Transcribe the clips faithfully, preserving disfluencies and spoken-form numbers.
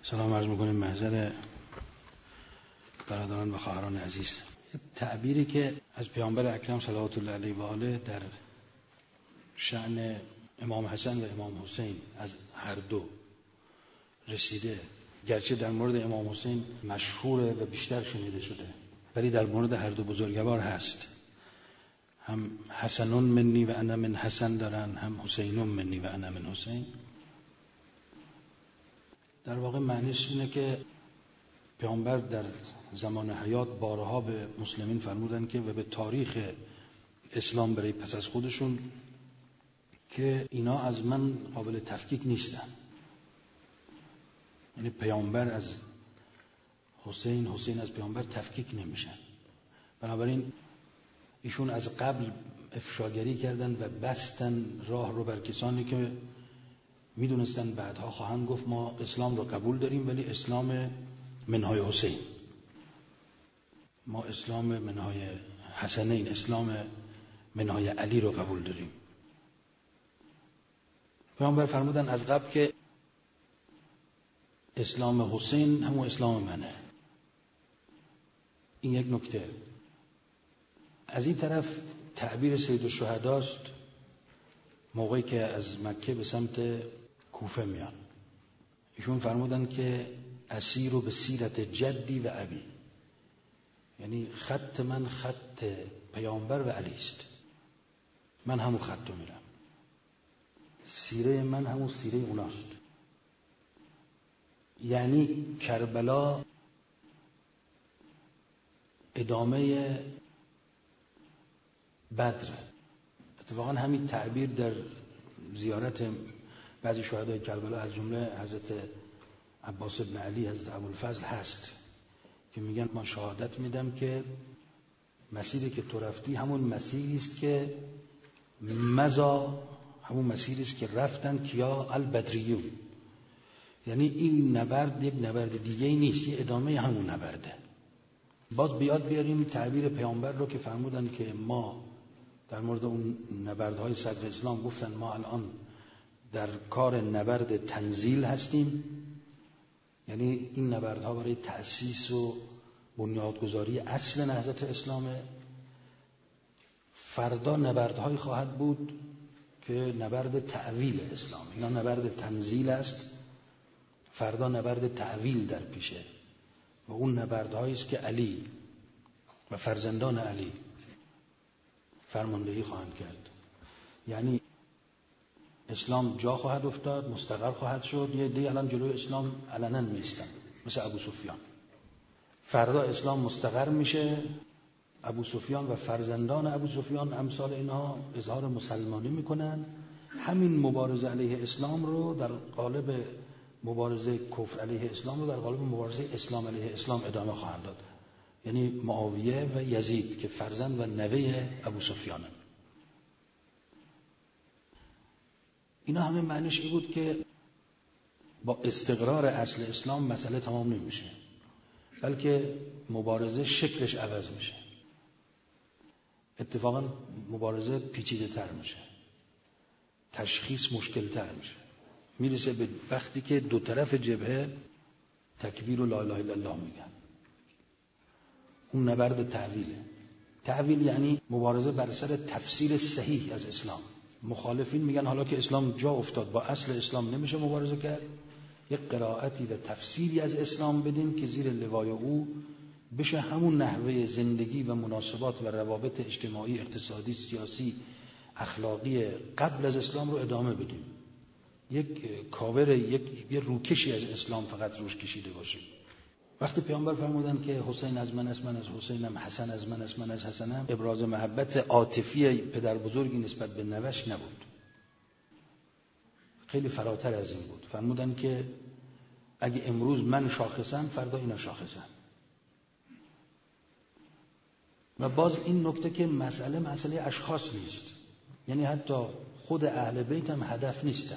سلام عرض میکنیم محضر برادران و خواهران عزیز. تعبیری که از پیامبر اکرم صلوات الله علیه و آله در شأن امام حسن و امام حسین از هر دو رسیده، گرچه در مورد امام حسین مشهوره و بیشتر شنیده شده، ولی در مورد هر دو بزرگوار هست. هم حسنون منی و انا من حسن دارن، هم حسینون منی و انا من حسین. در واقع معنیش اینه که پیامبر در زمان حیات بارها به مسلمین فرمودن که و به تاریخ اسلام برای پس از خودشون که اینا از من قابل تفکیک نیستن. یعنی پیامبر از حسین، حسین از پیامبر تفکیک نمیشن. بنابراین ایشون از قبل افشاگری کردن و بستن راه رو بر کسانی که میدونستن بعدها خواهند گفت ما اسلام رو قبول داریم ولی اسلام منهای حسین، ما اسلام منهای حسنین، اسلام منهای علی رو قبول داریم. پیامبر فرمودن از قبل که اسلام حسین همون اسلام منه. این یک نکته. از این طرف تعبیر سید الشهداست موقعی که از مکه به سمت کوفه میان. ایشون فرمودن که اسیر رو به سیرت جدی و ابی، یعنی خط من خط پیامبر و علی است، من همون خط رو میرم، سیره من همون سیره اوناست. یعنی کربلا ادامه بدر. اتفاقا همین تعبیر در زیارت بعضی شهدای کربلا از جمله حضرت عباس بن علی، حضرت ابوالفضل هست که میگن من شهادت میدم که مسیری که تو رفتی همون مسیری است که مزا، همون مسیری است که رفتن کیا البدریون. یعنی این نبرد یک نبرد دیگه ای نیست، یه ادامه همون نبرده. باز بیاد بیاریم تعبیر پیامبر رو که فرمودن که ما در مورد اون نبردهای صدر اسلام گفتن ما الان در کار نبرد تنزیل هستیم، یعنی این نبردها برای تأسیس و بنیادگذاری اصل نهضت اسلامه. فردا نبردهایی خواهد بود که نبرد تعویل اسلام، اینا نبرد تنزیل است، فردا نبرد تعویل در پیشه و اون نبردهایی است که علی و فرزندان علی فرماندهی خواهند کرد. یعنی اسلام جا خواهد افتاد، مستقر خواهد شد. یه دی الان جلوی اسلام علنا میستن مثل ابو سفیان. فردا اسلام مستقر میشه، ابو سفیان و فرزندان ابو سفیان امثال اینها اظهار مسلمانی میکنن، همین مبارزه علیه اسلام رو در قالب مبارزه کفر علیه اسلام رو در قالب مبارزه اسلام علیه اسلام ادامه خواهند داد. یعنی معاویه و یزید که فرزند و نوه ابو سفیانن. اینا همه معنیش این بود که با استقرار اصل اسلام مسئله تمام نمیشه، بلکه مبارزه شکلش عوض میشه. اتفاقا مبارزه پیچیده تر میشه، تشخیص مشکل تر میشه، میرسه به وقتی که دو طرف جبهه تکبیر و لا اله الا الله میگن. اون نبرد تعویله. تعویل یعنی مبارزه بر سر تفسیر صحیح از اسلام. مخالفین میگن حالا که اسلام جا افتاد با اصل اسلام نمیشه مبارزه کرد، یک قرائتی و تفسیری از اسلام بدیم که زیر لوای او بشه همون نحوه زندگی و مناسبات و روابط اجتماعی، اقتصادی، سیاسی، اخلاقی قبل از اسلام رو ادامه بدیم. یک کاور، یک یه روکشی از اسلام فقط روش کشیده باشه. وقتی پیامبر فرمودن که حسین از من است، من از حسینم، حسن از من است، من از حسنم، ابراز محبت عاطفی پدر بزرگی نسبت به نوش نبود، خیلی فراتر از این بود. فرمودن که اگه امروز من شاخصم فردا اینا شاخصن. و باز این نکته که مسئله مسئله اشخاص نیست، یعنی حتی خود اهل بیت هم هدف نیستن.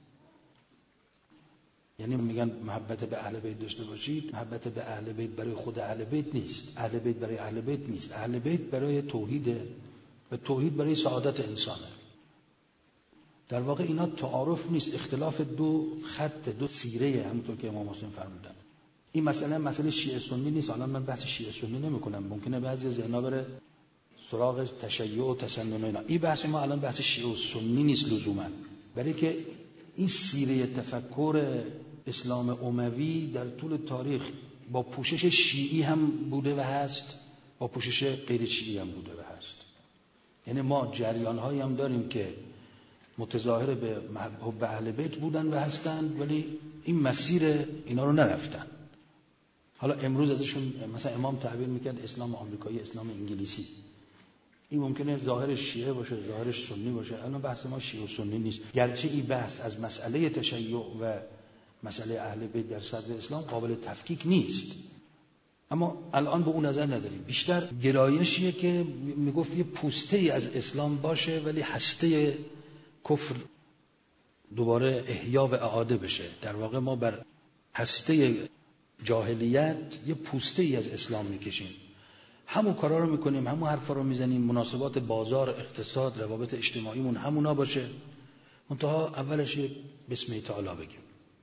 یعنی میگن محبت به اهل بیت داشته باشید، محبت به اهل بیت برای خود اهل بیت نیست، اهل بیت برای اهل بیت نیست، اهل بیت برای توحید و توحید برای سعادت انسانه. در واقع اینا تعارف نیست، اختلاف دو خط، دو سیره، همونطور که امام حسین فرمودن. این مسئله مسئله شیعه سنی نیست. الان من بحث شیعه سنی نمی‌کنم، ممکنه بعضی ذهنا بره سراغ تشیع و تسنن و اینا. این بحث ما الان بحث شیعه و سنی نیست لزوما، برای که این سیره تفکر اسلام اموی در طول تاریخ با پوشش شیعی هم بوده و هست، با پوشش غیر شیعی هم بوده و هست. یعنی ما جریان‌هایی هم داریم که متظاهر به حب اهل بیت بودن و هستند، ولی این مسیر اینا رو نرفتن. حالا امروز ازشون مثلا امام تعبیر میکرد اسلام آمریکایی، اسلام انگلیسی. این ممکنه ظاهرش شیعه باشه، ظاهرش سنی باشه. الان بحث ما شیعه و سنی نیست، گرچه این بحث از مسئله تشیع و مسئله اهل بیت در صدر اسلام قابل تفکیک نیست، اما الان به اون نظر نداریم. بیشتر گرایشیه که میگفت یه پوسته ای از اسلام باشه ولی هسته کفر دوباره احیا و اعاده بشه. در واقع ما بر هسته جاهلیت یه پوسته ای از اسلام میکشیم، همون کارا رو میکنیم، همون حرفا رو میزنیم، مناسبات بازار، اقتصاد، روابط اجتماعیمون همونا باشه، منتها اولش بسم تعالی بگیم،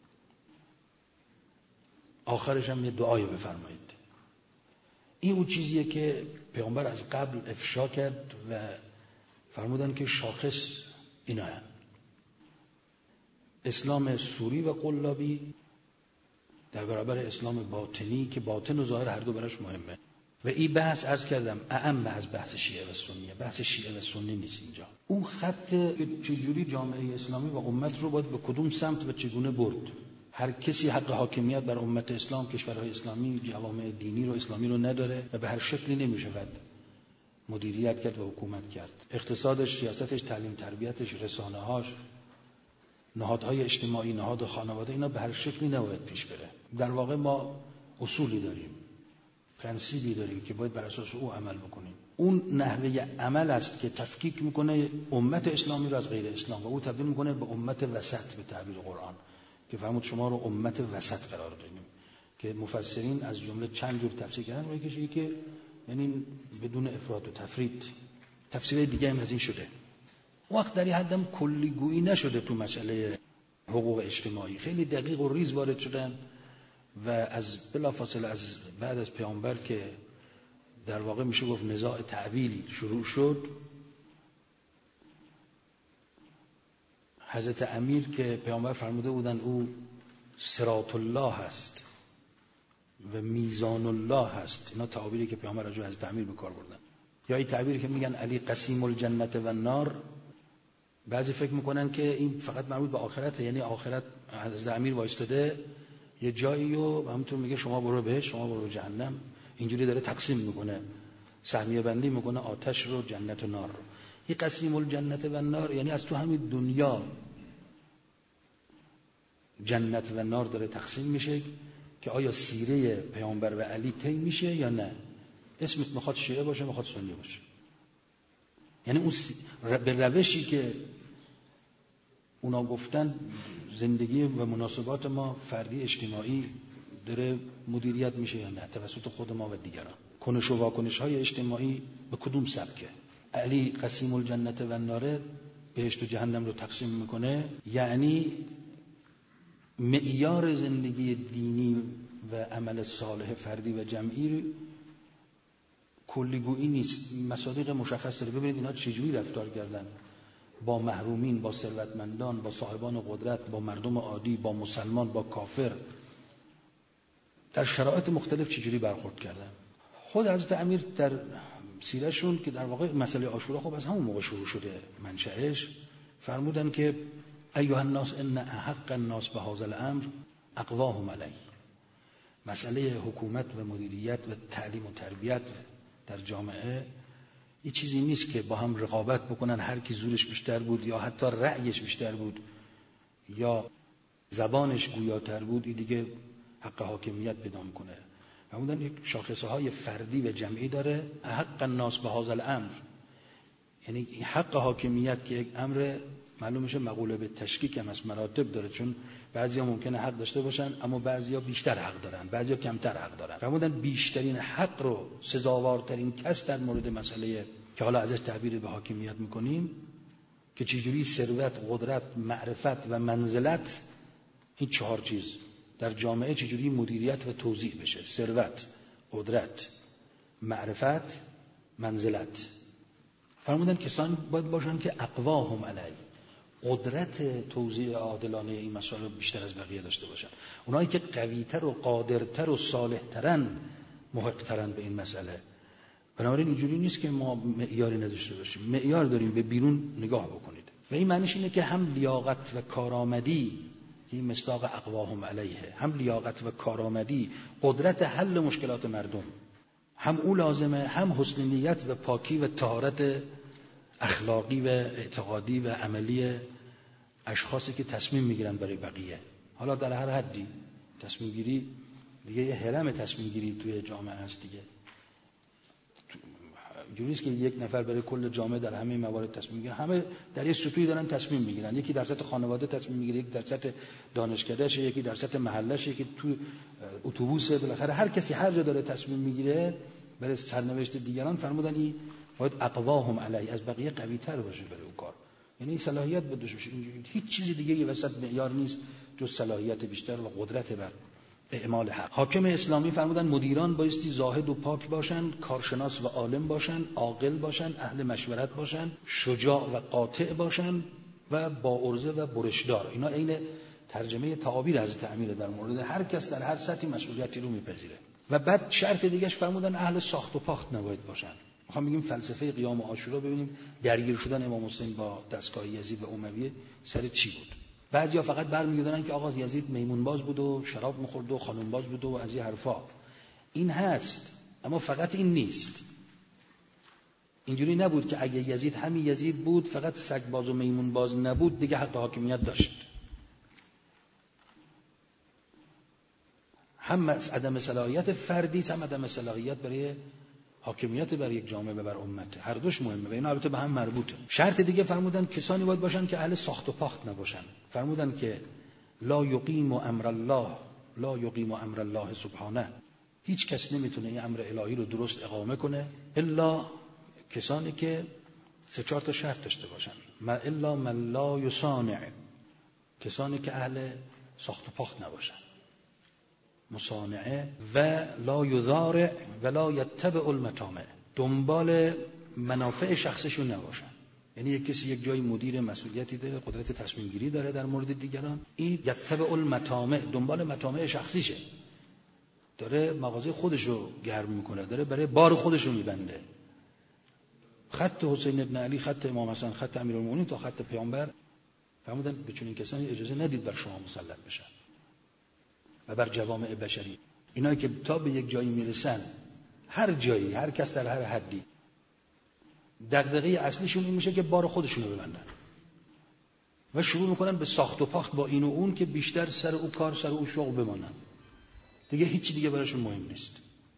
آخرش هم یه دعایی بفرمایید. این اون چیزیه که پیامبر از قبل افشا کرد و فرمودن که شاخص اینا هست. اسلام سوری و قلابی در برابر اسلام باطنی که باطن و ظاهر هر دو براش مهمه. و این بحث عرض کردم اعم از بحث شیعه و سنیه، بحث شیعه و سنی نیست اینجا. اون خط چجوری جامعه اسلامی و امت رو باید به کدوم سمت و چگونه برد. هر کسی حق حاکمیت بر امت اسلام، کشورهای اسلامی، جوامع دینی رو اسلامی رو نداره و به هر شکلی نمیشود مدیریت کرد و حکومت کرد. اقتصادش، سیاستش، تعلیم تربیتش، رسانه‌هاش، نهادهای اجتماعی، نهاد خانواده، اینا به هر شکلی نباید پیش بره. در واقع ما اصولی داریم، پرنسیبی داریم که باید بر اساس او عمل بکنیم. اون نحوه عمل است که تفکیک میکنه امت اسلامی رو از غیر اسلام و او تبدیل میکنه به امت وسط به تعبیر قرآن که فرمود شما رو امت وسط قرار دادیم، که مفسرین از جمله چند جور تفسیر کردن و یکیش که یعنی بدون افراط و تفرید. تفسیر دیگه هم از این شده. وقت در این حدم کلیگویی نشده تو مسئله حقوق اجتماعی، خیلی دقیق و ریز وارد شدن و از بلافاصله از بعد از پیامبر که در واقع میشه گفت نزاع تعویل شروع شد، حضرت امیر که پیامبر فرموده بودن او صراط الله هست و میزان الله هست، اینا تعابیری که پیامبر راجع به حضرت امیر به کار بردن. یا این تعبیری که میگن علی قسیم الجنت و النار، بعضی فکر میکنن که این فقط مربوط به آخرته، یعنی آخرت حضرت امیر وایستاده یه جایی و همونطور میگه شما برو بهش، شما برو جهنم، اینجوری داره تقسیم میکنه، سهمیه بندی میکنه آتش رو، جنت و نار رو. این قسیم الجنت و النار یعنی از تو همین دنیا جنت و نار داره تقسیم میشه که آیا سیره پیامبر و علی طی میشه یا نه. اسمت میخواد شیعه باشه، میخواد سنی باشه، یعنی اون به روشی که اونا گفتن زندگی و مناسبات ما فردی اجتماعی داره مدیریت میشه یا نه توسط خود ما و دیگران. کنش و واکنش های اجتماعی به کدوم سبکه. علی قسیم الجنت و النار، بهشت و جهنم رو تقسیم میکنه، یعنی معیار زندگی دینی و عمل صالح فردی و جمعی کلیگویی نیست، مصادیق مشخص داره. ببینید اینا چجوری رفتار کردن با محرومین، با ثروتمندان، با صاحبان قدرت، با مردم عادی، با مسلمان، با کافر، در شرایط مختلف چجوری برخورد کردن. خود حضرت امیر در سیرشون که در واقع مسئله عاشورا خب از همون موقع شروع شده منشأش، فرمودن که ایها الناس ان احق الناس بهذا الامر اقواهم علیه. مسئله حکومت و مدیریت و تعلیم و تربیت در جامعه یه چیزی نیست که با هم رقابت بکنن، هر کی زورش بیشتر بود یا حتی رأیش بیشتر بود یا زبانش گویاتر بود این دیگه حق حاکمیت پیدا میکنه. فرمودن یک شاخصه های فردی و جمعی داره. حق الناس بهذا الامر یعنی حق حاکمیت که یک امر معلوم میشه مقوله به تشکیک هم از مراتب داره، چون بعضیا ممکنه حق داشته باشن اما بعضیا بیشتر حق دارن، بعضیا کمتر حق دارن. فرمودن بیشترین حق رو سزاوارترین کس در مورد مسئله که حالا ازش تعبیر به حاکمیت میکنیم که چجوری ثروت، قدرت، معرفت و منزلت، این چهار چیز در جامعه چجوری مدیریت و توزیع بشه. ثروت، قدرت، معرفت، منزلت. فرمودن کسانی باید باشن که اقواهم علی، قدرت توزیع عادلانه این مسائل بیشتر از بقیه داشته باشن. اونایی که قوی‌تر و قادرتر و صالح‌ترن، محق‌ترن به این مسئله. بنابراین اینجوری نیست که ما معیاری نداشته باشیم. معیار داریم، به بیرون نگاه بکنید. و این معنیش اینه که هم لیاقت و کارآمدی، این مصداق اقواهم علیه، هم لیاقت و کارآمدی، قدرت حل مشکلات مردم، هم او لازمه، هم حسن نیت و پاکی و طهارت اخلاقی و اعتقادی و عملی اشخاصی که تصمیم میگیرن برای بقیه. حالا در هر حدی تصمیم گیری دیگه، یه هرم تصمیم گیری توی جامعه هست دیگه. اینجوری نیست که یک نفر برای کل جامعه در همه موارد تصمیم میگیره. همه در یه سطوحی دارن تصمیم میگیرن. یکی در سطح خانواده تصمیم میگیره، یکی در سطح دانشکده‌ش، یکی در سطح محله‌ش، یکی تو اتوبوس. بالاخره هر کسی هر جا داره تصمیم میگیره برای سرنوشت دیگران. فرمودن این باید اقواهم علی، از بقیه قوی تر باشه برای اون کار، یعنی صلاحیت بدوش باشه. هیچ چیز دیگه یه وسط معیار نیست جز صلاحیت بیشتر و قدرت بر اعمال حق. حاکم اسلامی فرمودن مدیران بایستی زاهد و پاک باشن، کارشناس و عالم باشن، عاقل باشن، اهل مشورت باشن، شجاع و قاطع باشن و با عرضه و برشدار. اینا عین ترجمه تعابیر حضرت امیر در مورد هر کس در هر سطحی مسئولیتی رو میپذیره. و بعد شرط دیگهش فرمودن اهل ساخت و پاخت نباید باشن. میخوام بگیم فلسفه قیام و عاشورا، ببینیم درگیر شدن امام حسین با دستگاه یزید و امویه سر چی بود. بعضیا فقط برمیگردن که آقا یزید میمون باز بود و شراب میخورد و خانم باز بود و از این حرفا. این هست، اما فقط این نیست. اینجوری نبود که اگه یزید همین یزید بود، فقط سگ باز و میمون باز نبود، دیگه حق حاکمیت داشت. هم عدم صلاحیت فردی، هم عدم صلاحیت برای حاکمیت بر یک جامعه و بر امت. هر دوش مهمه و اینا البته به هم مربوطه. شرط دیگه فرمودن کسانی باید باشن که اهل ساخت و پاخت نباشن. فرمودن که لا یقیم امر الله، لا یقیم امر الله سبحانه، هیچ کس نمیتونه این امر الهی رو درست اقامه کنه الا کسانی که سه چهار تا شرط داشته باشن. ما الا من لا یصانع، کسانی که اهل ساخت و پاخت نباشن، مصانعه، و لا یضارع و لا یتبع المطامع، دنبال منافع شخصشون نباشن. یعنی یک کسی یک جای مدیر مسئولیتی داره، قدرت تصمیم گیری داره در مورد دیگران، این یتبع المطامع، دنبال مطامع شخصیشه، داره مغازه خودش رو گرم میکنه، داره برای بار خودش رو میبنده. خط حسین ابن علی، خط امام حسن، خط امیرالمومنین تا خط پیامبر، فرمودن به چنین کسانی اجازه ندید بر شما مسلط بشن و بر جوامع بشری. اینا که تا به یک جایی میرسن، هر جایی، هر کس در هر حدی، دغدغه اصلیشون این میشه که بار خودشون رو ببندن و شروع میکنن به ساخت و پاخت با این و اون که بیشتر سر او کار، سر او شغل بمانن. دیگه هیچ دیگه براشون مهم نیست.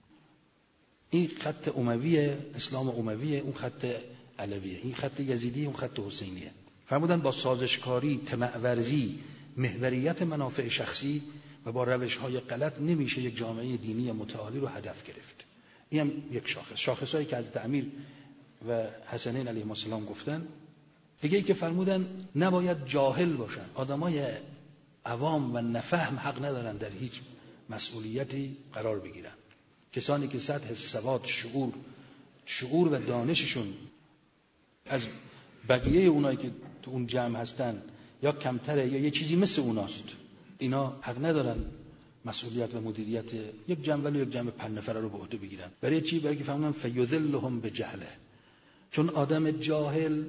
این خط امویه، اسلام امویه، اون خط علویه، این خط یزیدی، اون خط حسینیه. فرمودن با سازشکاری، طمع ورزی، محوریت منافع شخصی و با روش‌های غلط نمیشه یک جامعه دینی متعالی رو هدف گرفت. این هم یک شاخص، شاخصایی که حضرت امیر و حسنین علیهم السلام گفتن. دیگه ای که فرمودن نباید جاهل باشن. آدمای عوام و نفهم حق ندارن در هیچ مسئولیتی قرار بگیرن. کسانی که سطح سواد، شعور شعور و دانششون از بقیه اونایی که تو اون جمع هستن یا کمتره یا یه چیزی مثل اوناست، اینا حق ندارن مسئولیت و مدیریت یک جمع ولی یک جمع پنج نفره رو به عهده بگیرن. برای چی؟ برای که فهمونن فیذلهم بجهله، چون آدم جاهل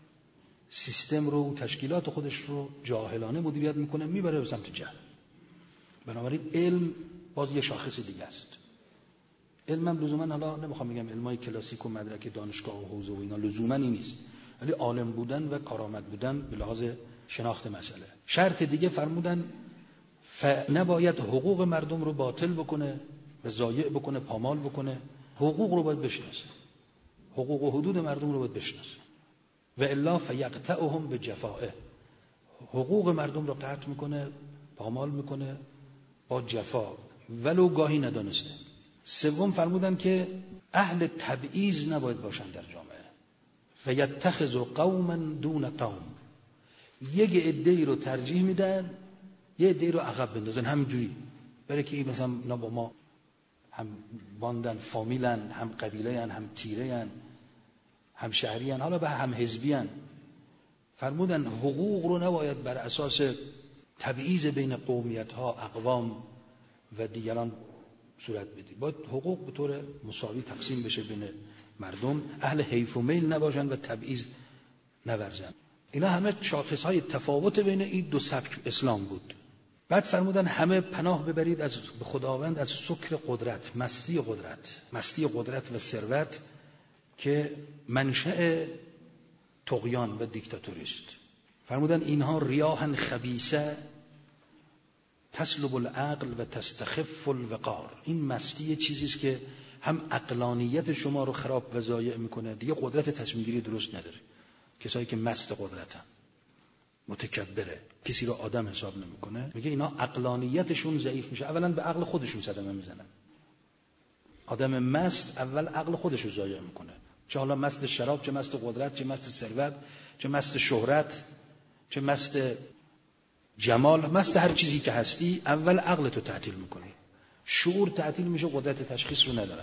سیستم رو، تشکیلات خودش رو جاهلانه مدیریت میکنه، میبره به سمت جهل. بنابراین علم باز یه شاخص دیگه است. علم هم لزوما، حالا نمیخوام بگم علمای کلاسیک و مدرک دانشگاه و حوزه و اینا لزوما این نیست، ولی عالم بودن و کارآمد بودن به لحاظ شناخت مسئله. شرط دیگه فرمودن نباید حقوق مردم رو باطل بکنه و ضایع بکنه، پامال بکنه. حقوق رو باید بشناسه، حقوق و حدود مردم رو باید بشناسه. و الا فیقطعهم بجفائه، حقوق مردم رو قطع میکنه، پامال میکنه با جفا ولو گاهی ندانسته. سوم فرمودن که اهل تبعیض نباید باشن در جامعه. فیتخذ قوما دون قوم، یک عده‌ای رو ترجیح میدن یه عده‌ای رو عقب بندازن، همینجوری برای که این مثلا اینا با ما هم باندن، فامیلن، هم قبیله‌ان، هم تیره‌ان، هم شهریان، حالا به هم حزبیان. فرمودن حقوق رو نباید بر اساس تبعیض بین قومیت‌ها، اقوام و دیگران صورت بدی، باید حقوق به طور مساوی تقسیم بشه بین مردم، اهل حیف و میل نباشن و تبعیض نورزن. اینا همه شاخص‌های تفاوت بین این دو سبک اسلام بود. بعد فرمودن همه پناه ببرید از به خداوند از سکر قدرت، مستی قدرت، مستی قدرت و ثروت که منشأ طغیان و دیکتاتوری است. فرمودن اینها ریاحن خبیثه تسلب العقل و تستخف الوقار. این مستی چیزی است که هم عقلانیت شما رو خراب و ضایع میکنه، دیگه قدرت تصمیم گیری درست نداره. کسایی که مست قدرتن، متکبره، کسی رو آدم حساب نمیکنه، میگه اینا عقلانیتشون ضعیف میشه، اولا به عقل خودشون صدمه میزنن. آدم مست اول عقل خودش رو ضایع میکنه، چه حالا مست شراب، چه مست قدرت، چه مست ثروت، چه مست شهرت، چه مست جمال، مست هر چیزی که هستی، اول عقلت رو تعطیل میکنی، شعور تعطیل میشه، قدرت تشخیص رو ندارن.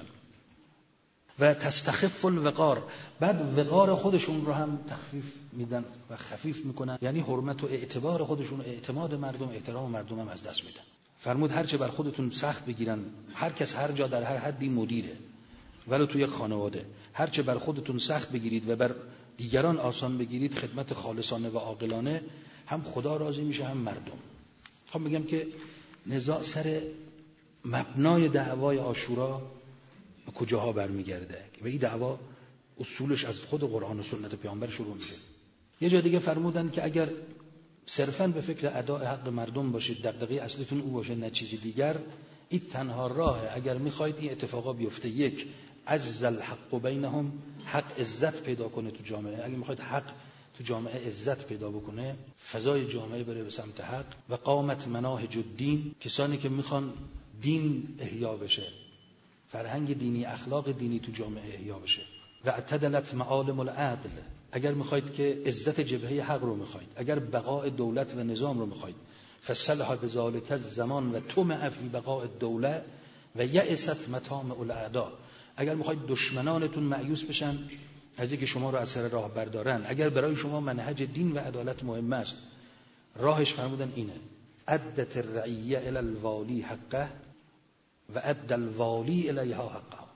و تستخف الوقار، بعد وقار خودشون رو هم تخفیف میدن و خفیف میکنن، یعنی حرمت و اعتبار خودشون، اعتماد مردم، احترام مردم هم از دست میدن. فرمود هرچه بر خودتون سخت بگیرن، هر کس هر جا در هر حدی مدیره، ولو توی خانواده، هرچه بر خودتون سخت بگیرید و بر دیگران آسان بگیرید، خدمت خالصانه و عاقلانه، هم خدا راضی میشه هم مردم. خب میگم که نزاع سر مبنای دعوای عاشورا به کجاها برمیگرده و این دعوا اصولش از خود قرآن و سنت پیامبر شروع میشه. یه جا دیگه فرمودن که اگر صرفاً به فکر اداء حق مردم باشید، دغدغه اصلیتون او باشه نه چیزی دیگر، این تنها راهه اگر میخواید این اتفاقا بیفته. یک، عز الحق بینهم، حق عزت پیدا کنه تو جامعه. اگه میخواید حق تو جامعه عزت پیدا بکنه، فضای جامعه بره به سمت حق. و قامت مناهج الدین، کسانی که میخوان دین احیا بشه، فرهنگ دینی، اخلاق دینی تو جامعه احیا بشه. و اعتدلت معالم العدل، اگر میخواید که عزت جبهه حق رو میخواید، اگر بقاء دولت و نظام رو میخواید، فصلح بذالک الزمان و طمع فی بقاء الدوله و یأست مطامع الاعداء، اگر میخواید دشمنانتون مایوس بشن از اینکه شما رو از سر راه بردارن، اگر برای شما منهج دین و عدالت مهم است، راهش فرمودن اینه: عدت الرعیه الی الوالی حقه و عد الوالی الیها حقها.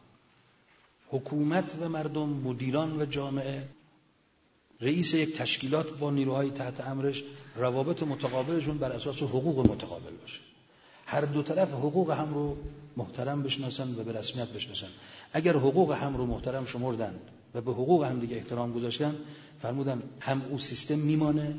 حکومت و مردم، مدیران و جامعه، رئیس یک تشکیلات با نیروهای تحت امرش، روابط متقابلشون بر اساس حقوق متقابل باشه. هر دو طرف حقوق هم رو محترم بشناسن و به رسمیت بشناسن. اگر حقوق هم رو محترم شمردن و به حقوق هم دیگه احترام گذاشتن، فرمودن هم او سیستم میمانه،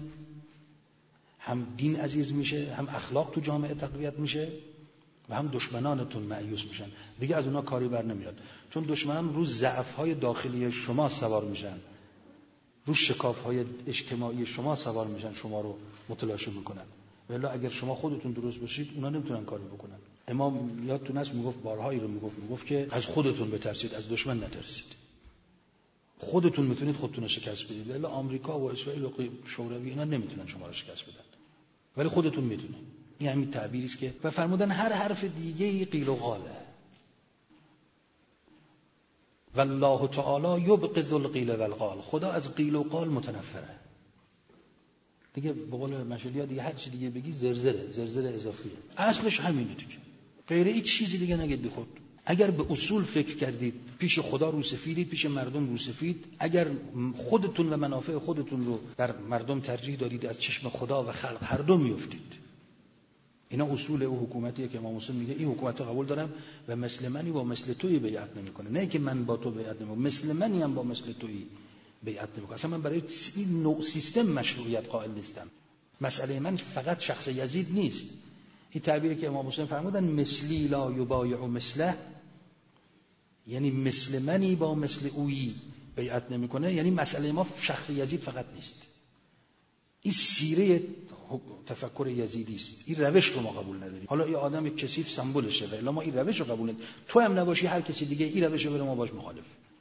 هم دین عزیز میشه، هم اخلاق تو جامعه تقویت میشه و هم دشمنانتون مایوس میشن. دیگه از اونا کاری بر نمیاد، چون دشمنان رو ضعف‌های داخلی شما سوار میشن، رو شکاف‌های اجتماعی شما سوار میشن، شما رو متلاشی میکنن. ولی اگر شما خودتون درست باشید، اونا نمیتونن کاری بکنن. امام یادتون هست میگفت، بارهایی رو میگفت میگفت که از خودتون بترسید، از دشمن نترسید. خودتون میتونید خودتون رو شکست بدید، ولی آمریکا و اسرائیل و شوروی اینا نمیتونن شما رو شکست بدن، ولی خودتون میتونید. این همین تعبیری است که و فرمودن هر حرف دیگه‌ای قیل و قاله. والله تعالی یبغض القیل والقال، خدا از قیل و قال متنفره. دیگه به قول مشایخ دیگه هر چی دیگه بگی زرزره، زرزره اضافیه. اصلش همینه دیگه، غیر هیچ چیزی دیگه نگید. خود اگر به اصول فکر کردید، پیش خدا رو سفیدید، پیش مردم رو سفید. اگر خودتون و منافع خودتون رو بر مردم ترجیح دادید، از چشم خدا و خلق هر دو میافتید. اینا اصول او حکومتیه که امام حسین میگه این حکومت رو قبول دارم و مثل منی با مثل تویی بیعت نمیکنه. نه که من با تو بیعت نمیکنم، مثل منی هم با مثل تویی بیعت نمیکنم. اصلا من برای این نوع سیستم مشروعیت قائل نیستم. مسئله من فقط شخص یزید نیست. این تعبیری که امام حسین فرمودن مثلی لا یبایع مثله، یعنی مثل منی با مثل اویی بیعت نمیکنه، یعنی مسئله ما شخص یزید فقط نیست. این سیره تفکر یزیدی است، این روش رو ما قبول نداریم. حالا این آدم کثیف سمبولشه، ولی ما این روش رو قبول نداریم. تو هم نباشی، هر کسی دیگه این روش رو بره، ما باش مخالف.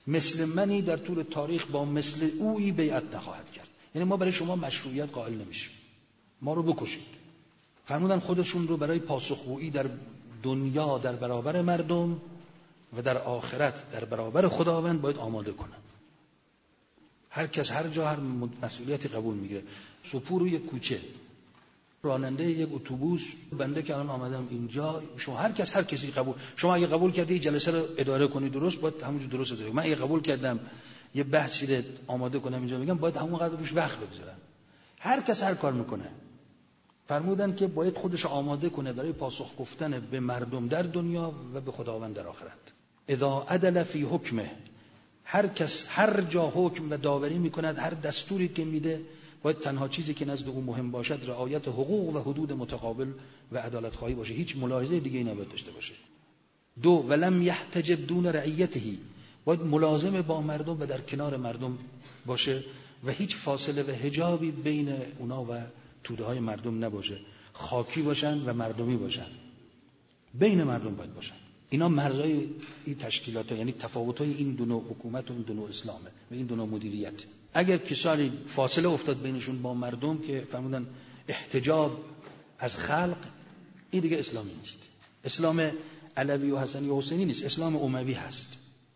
مثل منی در طول تاریخ با مثل اویی بیعت نخواهد کرد. یعنی ما برای شما مشروعیت قائل نمیشیم، ما رو بکشید. فرمودن خودشون رو برای پاسخگویی در دنیا در برابر مردم و در آخرت در برابر خداوند باید آماده کنن. هر کس هر جا هر مسئولیتی قبول میگیره. سپور روی کوچه، راننده یک اتوبوس، بنده که الان آمدم اینجا، شما هر کس هر کسی قبول. شما اگه قبول کردی جلسه رو اداره کنی درست، باید همونجوری درست اداره. من اگه قبول کردم یه بحثی رو آماده کنم اینجا بگم، باید همون قدر روش وقت بگذارم. هر کس هر کار میکنه. فرمودن که باید خودش آماده کنه برای پاسخ گفتن به مردم در دنیا و به خداوند در آخرت. اذا عدل فی حکمه، هر کس هر جا حکم و داوری میکند، هر دستوری که میده، باید تنها چیزی که نزد او مهم باشد رعایت حقوق و حدود متقابل و عدالت خواهی باشه. هیچ ملاحظه دیگه ای نباید داشته باشه. دو، ولم یحتجب دون رعیته، باید ملازم با مردم و در کنار مردم باشه و هیچ فاصله و حجابی بین اونا و توده های مردم نباشه. خاکی باشن و مردمی باشن، بین مردم باید باشن. اینا مرزای این تشکیلات، یعنی تفاوت‌های این دو نوع حکومت و این دو نوع اسلامه و این دو نوع مدیریت. اگر کسانی فاصله افتاد بینشون با مردم که فرمودن احتجاب از خلق، این دیگه اسلامی نیست. اسلام علوی و حسنی و حسینی نیست، اسلام اموی هست.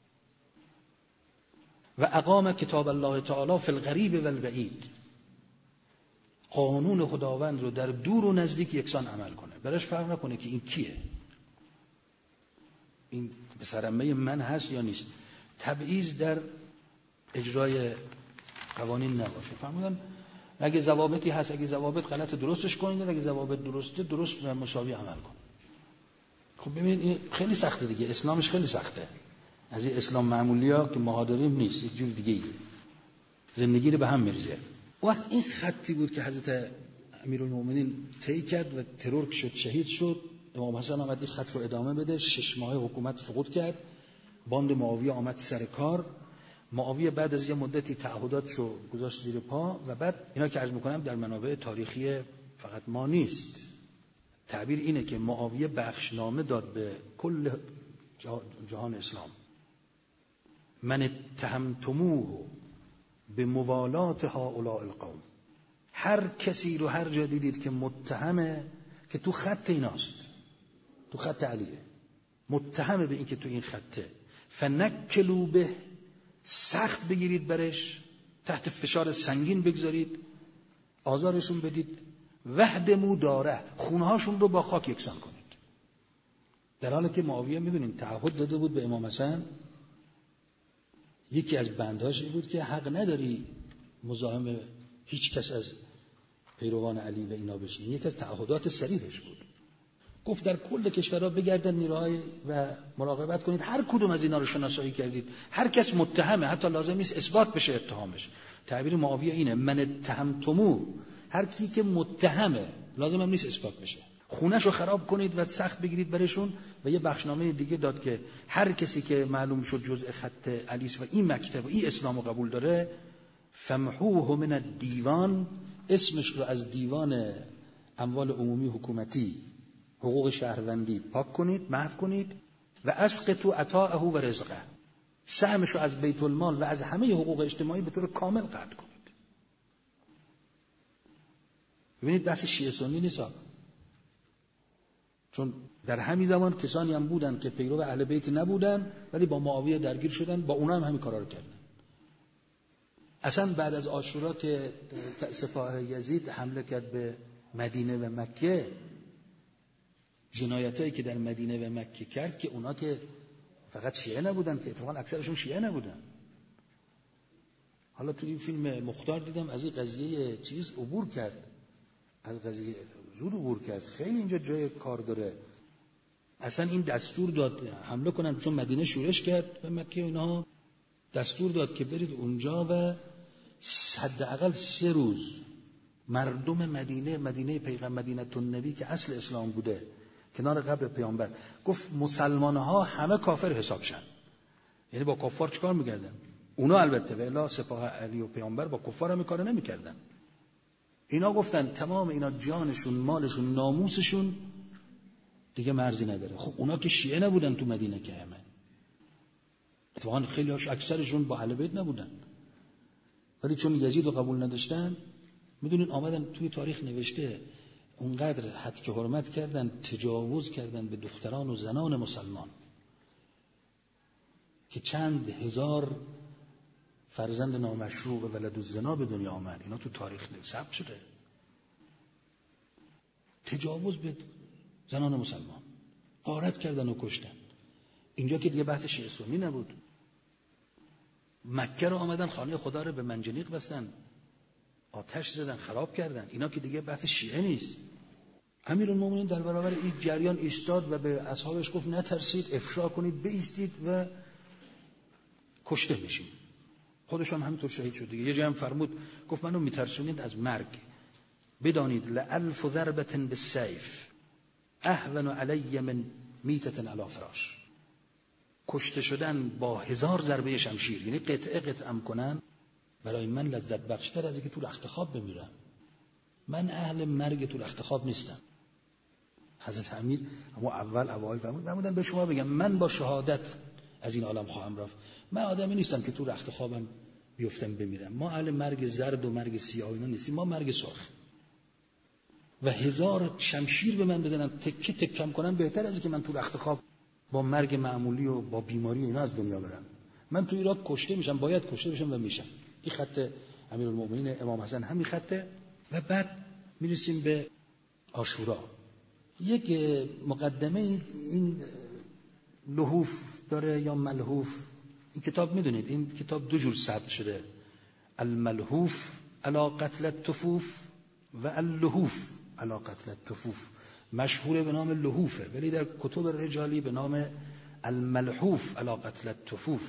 و اقام کتاب الله تعالی فی الغریب و البعید، قانون خداوند رو در دور و نزدیک یکسان عمل کنه، براش فرق نکنه که این کیه، این به سرمه من هست یا نیست. تبعیض در اجرای قوانین نباشه. فرمودن اگه ضوابطی هست، اگه ضوابط غلط درستش کنید، اگه ضوابط درسته درست و مساوی عمل کن. خب ببینید این خیلی سخته دیگه، اسلامش خیلی سخته. از این اسلام معمولی ها که ما داریم نیست، یک جور دیگه ای زندگی رو به هم میریزه. وقت این خطی بود که حضرت امیرالمومنین طی کرد و ترور شد، شهید شد. امام حسن آمد این خط رو ادامه بده. شش ماه حکومت سقوط کرد، باند معاویه آمد سر کار. معاویه بعد از یه مدتی تعهداتشو گذاشت زیر پا و بعد اینا که عرض میکنم در منابع تاریخی فقط ما نیست، تعبیر اینه که معاویه بخشنامه داد به کل جهان اسلام. من اتهمتموه به موالات هؤلاء القوم، هر کسی رو هر جا دیدید که متهمه که تو خط ایناست، تو خط علیه، متهمه به این که تو این خطه، فنکلوا به، سخت بگیرید برش، تحت فشار سنگین بگذارید، آزارشون بدید، وحدمو داره، خونهاشون رو با خاک یکسان کنید. در حالی که معاویه میدونین تعهد داده بود به امام حسن، یکی از بندهاش این بود که حق نداری مزاحم هیچ کس از پیروان علی و اینا بشین. یکی از تعهدات صریحش بود. گفت در کل کشورها بگردن نیروهای و مراقبت کنید، هر کدوم از اینا رو شناسایی کردید، هر کس متهمه، حتی لازم نیست اثبات بشه اتهامش. تعبیر معاویه اینه، من اتهمتمو، هر کی که متهمه لازم هم نیست اثبات بشه، خونش رو خراب کنید و سخت بگیرید برشون. و یه بخشنامه دیگه داد که هر کسی که معلوم شد جزء خط علیس و این مکتب و این اسلام رو قبول داره، فمحوه من الدیوان، اسمش رو از دیوان اموال عمومی حکومتی، حقوق شهروندی پاک کنید، محو کنید. و اسقطوا عطاءه و رزقه، سهمش رو از بیت المال و از همه حقوق اجتماعی به طور کامل قطع کنید. ببینید بحث شیعه سنی نیست، چون در همین زمان کسانی هم بودن که پیرو اهل بیت نبودن ولی با معاویه درگیر شدن، با اونا هم همین کارا رو کردن. اصلا بعد از عاشورا که سپاه یزید حمله کرد به مدینه و مکه، جنایتایی که در مدینه و مکه کرد که اونا که فقط شیعه نبودن، که اتفاقا اکثرشون شیعه نبودن. حالا تو این فیلم مختار دیدم از این قضیه چیز عبور کرد، از قضیه زود عبور کرد، خیلی اینجا جای کار داره. اصلا این دستور داد حمله کنن، چون مدینه شورش کرد به مکه، اینا دستور داد که برید اونجا و حداقل سه روز مردم مدینه، مدینه پیغمبر، مدینه النبی که اصل اسلام بوده، کنار قبر پیامبر، گفت مسلمان‌ها همه کافر حساب شن. یعنی با کفار چیکار می‌کردن؟ اونا البته والا سپاه علی و پیامبر با کفار هم کار نمی‌کردن. اینا گفتن تمام اینا جانشون، مالشون، ناموسشون دیگه مرزی نداره. خب اونا که شیعه نبودن تو مدینه که همه اتفاقا خیلی هاش اکثرشون با اهل بیت نبودن، ولی چون یزید رو قبول نداشتن، میدونین آمدن توی تاریخ نوشته اونقدر حد که حرمت کردن، تجاوز کردن به دختران و زنان مسلمان که چند هزار فرزند نامشروع و ولد الزنا به دنیا آمد. اینا تو تاریخ ثبت شده. تجاوز به زنان مسلمان، غارت کردن و کشتن. اینجا که دیگه بحث شیعه سنی نبود. مکه رو آمدن خانه خدا رو به منجنیق بستن، آتش زدن، خراب کردن. اینا که دیگه بحث شیعه نیست. امیرالمومنین در برابر این جریان ایستاد و به اصحابش گفت نترسید، افشا کنید، بایستید و کشته میشین. خودش هم همینطور شهید شد دیگه. یه جایی هم فرمود، گفت منو میترسونید از مرگ، بدانید لألف ضربة بالسیف اهون علی من میتة علی فراش. کشته شدن با هزار ضربه شمشیر، یعنی قطعه قطعم کنن، برای من لذت بخشتر از اینکه تو رخت خواب بمیرم. من اهل مرگ تو رخت خواب نیستم. حضرت امیر اما اول اوایل فرمودن به شما بگم من با شهادت از این عالم خواهم رفت. من آدمی نیستم که تو رخت خوابم بیفتم بمیرم. ما اهل مرگ زرد و مرگ سیاه اینا نیستیم، ما مرگ سرخ. و هزار شمشیر به من بزنن، تکه تکم کنن، بهتر از اینکه من تو رخت خواب با مرگ معمولی و با بیماری اینا از دنیا برم. من تو عراق کشته میشم، باید کشته بشم و میشم. این خط امیرالمومنین امام حسن همین خطه. و بعد میرسیم به عاشورا. یک مقدمه این لحوف داره یا ملحوف. این کتاب میدونید این کتاب دو جور ثبت شده، الملحوف علی قتل الطفوف و اللحوف علی قتل الطفوف. مشهور به نام لحوفه، ولی در کتب رجالی به نام الملحوف علی قتل الطفوف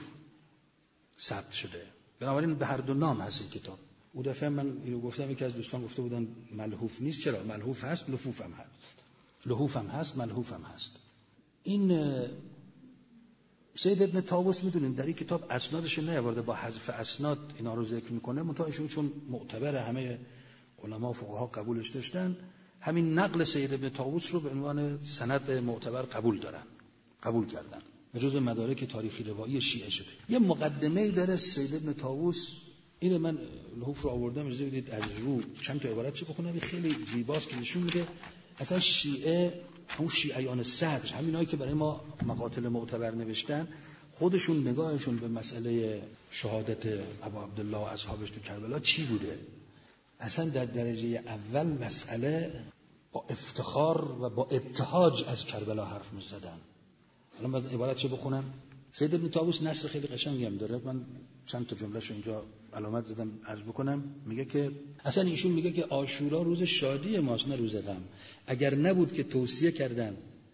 ثبت شده. بنابراین به هر دو نام هست این کتاب. اون دفعه من اینو گفتم، یکی از دوستان گفته بودن ملحوف نیست. چرا؟ ملحوف هست، لحوف هم هست. لحوف هم هست، ملحوف هم هست. این سید ابن طاووس میدونین در این کتاب اسنادش نیاورده، با حذف اسناد اینا رو ذکر میکنه. منتها ایشون چون معتبر همه علما و فقها قبولش داشتن، همین نقل سید ابن طاووس رو به عنوان سند معتبر قبول دارن، قبول کردن و جزء مدارک تاریخی روایی شیعه شده. یه مقدمه‌ای داره سید ابن طاووس، اینو من لحوف رو آوردم، اجازه بدید از رو چند تا عبارت چه بخونم. خیلی زیباست که نشون میده اصلا شیعه، اون شیعیان صدر، همینایی که برای ما مقاتل معتبر نوشتن، خودشون نگاهشون به مسئله شهادت ابا عبدالله و اصحابش تو کربلا چی بوده. اصلا در درجه اول مسئله با افتخار و با ابتهاج از کربلا حرف می‌زدن. الان باز عبارت چه بخونم. سید ابن طاووس نصر خیلی قشنگی هم داره، من چند تا جمله‌شو اینجا علامت زدم عرض بکنم. میگه که اصلا ایشون میگه که عاشورا روز شادی ماست نه روز غم. اگر نبود که توصیه کردن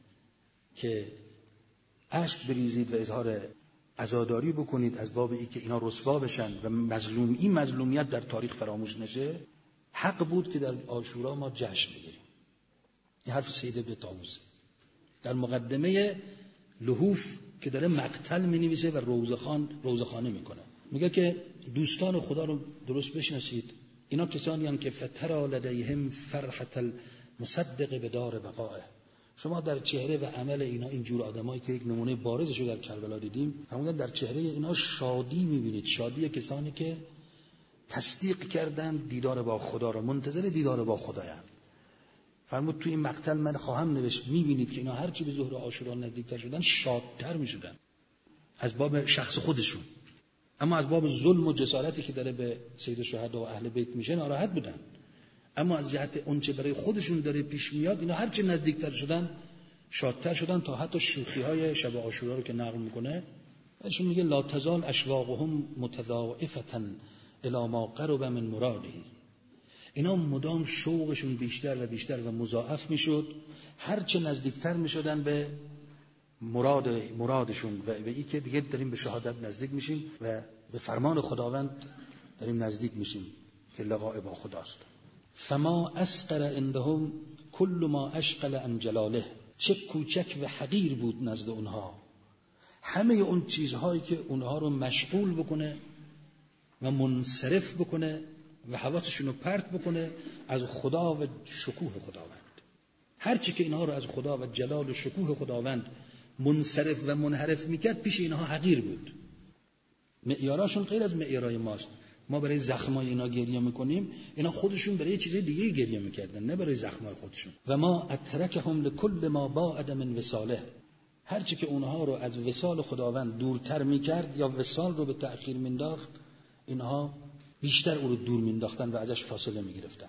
که اشک بریزید و اظهار عزاداری بکنید از باب این که اینا رسوا بشن و مظلوم این مظلومیت در تاریخ فراموش نشه، حق بود که در عاشورا ما جشن بگیریم. این حرف سید ابن طاووس در مقدمه لحوف که داره مقتل می‌نویسه و روزخان روزخانه میکنه. میگه که دوستان خدا رو درست بشناسید، اینا کسانی هستند که فترا لدیهم فرحة المصدق به دار بقائه. شما در چهره و عمل اینا اینجور آدمایی که یک نمونه بارزش رو در کربلا دیدیم، همون در چهره اینا شادی میبینید، شادی کسانی که تصدیق کردن دیدار با خدا رو، منتظر دیدار با خدایند. فرمود توی این مقتل من خواهم نوشت، میبینید که اینا هرچی به ظهر عاشورا نزدیکتر شدن شادتر میشدن از باب شخص خودشون، اما از باب ظلم و جسارتی که داره به سید الشهدا و اهل بیت میشه ناراحت بودن. اما از جهت اونچه برای خودشون داره پیش میاد، اینا هرچی نزدیکتر شدن شادتر شدن، تا حتی شوخی‌های شب عاشورا رو که نقل میکنه ایشون میگه لا تزال اشواقهم متضاعفة الی ما قرب من مراده. اینا مدام شوقشون بیشتر و بیشتر و مضاعف میشد هرچه نزدیکتر میشدن به مراد مرادشون و به این که دیگه داریم به شهادت نزدیک میشیم و به فرمان خداوند داریم نزدیک میشیم که لقاء با خداست. فما اسقر عندهم کل ما اشغل عن جلاله. چه کوچک و حقیر بود نزد اونها همه اون چیزهایی که اونها رو مشغول بکنه و منصرف بکنه و حواسشون رو پرت بکنه از خدا و شکوه خداوند. هر چی که اینها رو از خدا و جلال و شکوه خداوند منصرف و منحرف میکرد پیش اینها حقیر بود. معیاراشون غیر از معیارای ماست. ما برای زخمای اینا گریه میکنیم، اینا خودشون برای چیز دیگه گریه میکردن، نه برای زخمای خودشون. و ما اترکهم لكل ما باعد من وصاله، هرچی که اونها رو از وصال خداوند دورتر میکرد یا وصال رو به تأخیر مینداخت، اینها بیشتر او رو دور مینداختن و ازش فاصله میگرفتن.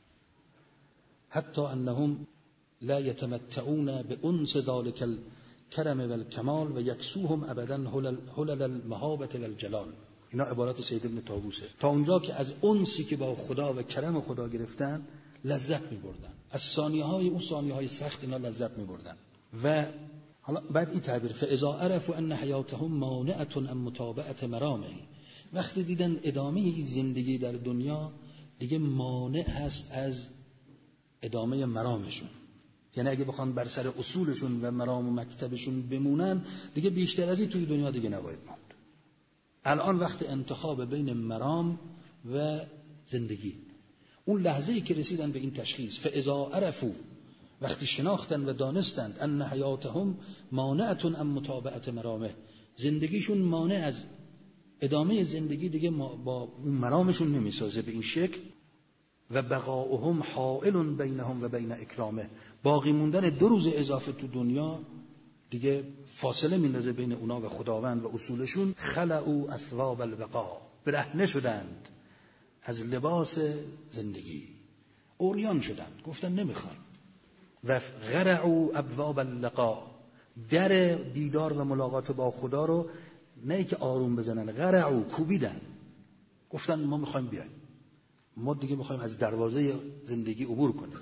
حتی انهم لا يتمتعون بأنس ذلك الكرم والكمال و یکسوهم ابدا حلل المهابة والجلال. اینا عبارات سید ابن طاووسه. تا اونجا که از انسی که با خدا و کرم خدا گرفتن لذت می‌بردن، از ثانیه‌های اون ثانیه‌های سخت اینا لذت می‌بردن. و حالا بعد این تعبیر فاذا عرفوا ان حیاتهم مانعة عن متابعة مرامه، وقتی دیدن ادامه این زندگی در دنیا دیگه مانع هست از ادامه مرامشون، یعنی اگه بخوان بر سر اصولشون و مرام و مکتبشون بمونن دیگه بیشتر از این توی دنیا دیگه نباید موند. الان وقت انتخاب بین مرام و زندگی. اون لحظه‌ای که رسیدن به این تشخیص فاذا عرفوا، وقتی شناختن و دانستند ان حیاتهم مانعة عن متابعة مرامه، زندگیشون مانع از ادامه زندگی دیگه با اون مرامشون نمیسازه به این شکل، و بقاؤهم حائل بینهم و بین اکرامه، باقی موندن دو روز اضافه تو دنیا دیگه فاصله میندازه بین اونا و خداوند و اصولشون. خلعوا اثواب البقاء، برهنه شدند از لباس زندگی، عریان شدند، گفتن نمیخوایم. و غرعوا ابواب اللقاء، در دیدار و ملاقات با خدا رو نه که آروم بزنن، غرعوا، کوبیدن، گفتن ما میخوایم بیایم، ما دیگه میخوایم از دروازه زندگی عبور کنیم.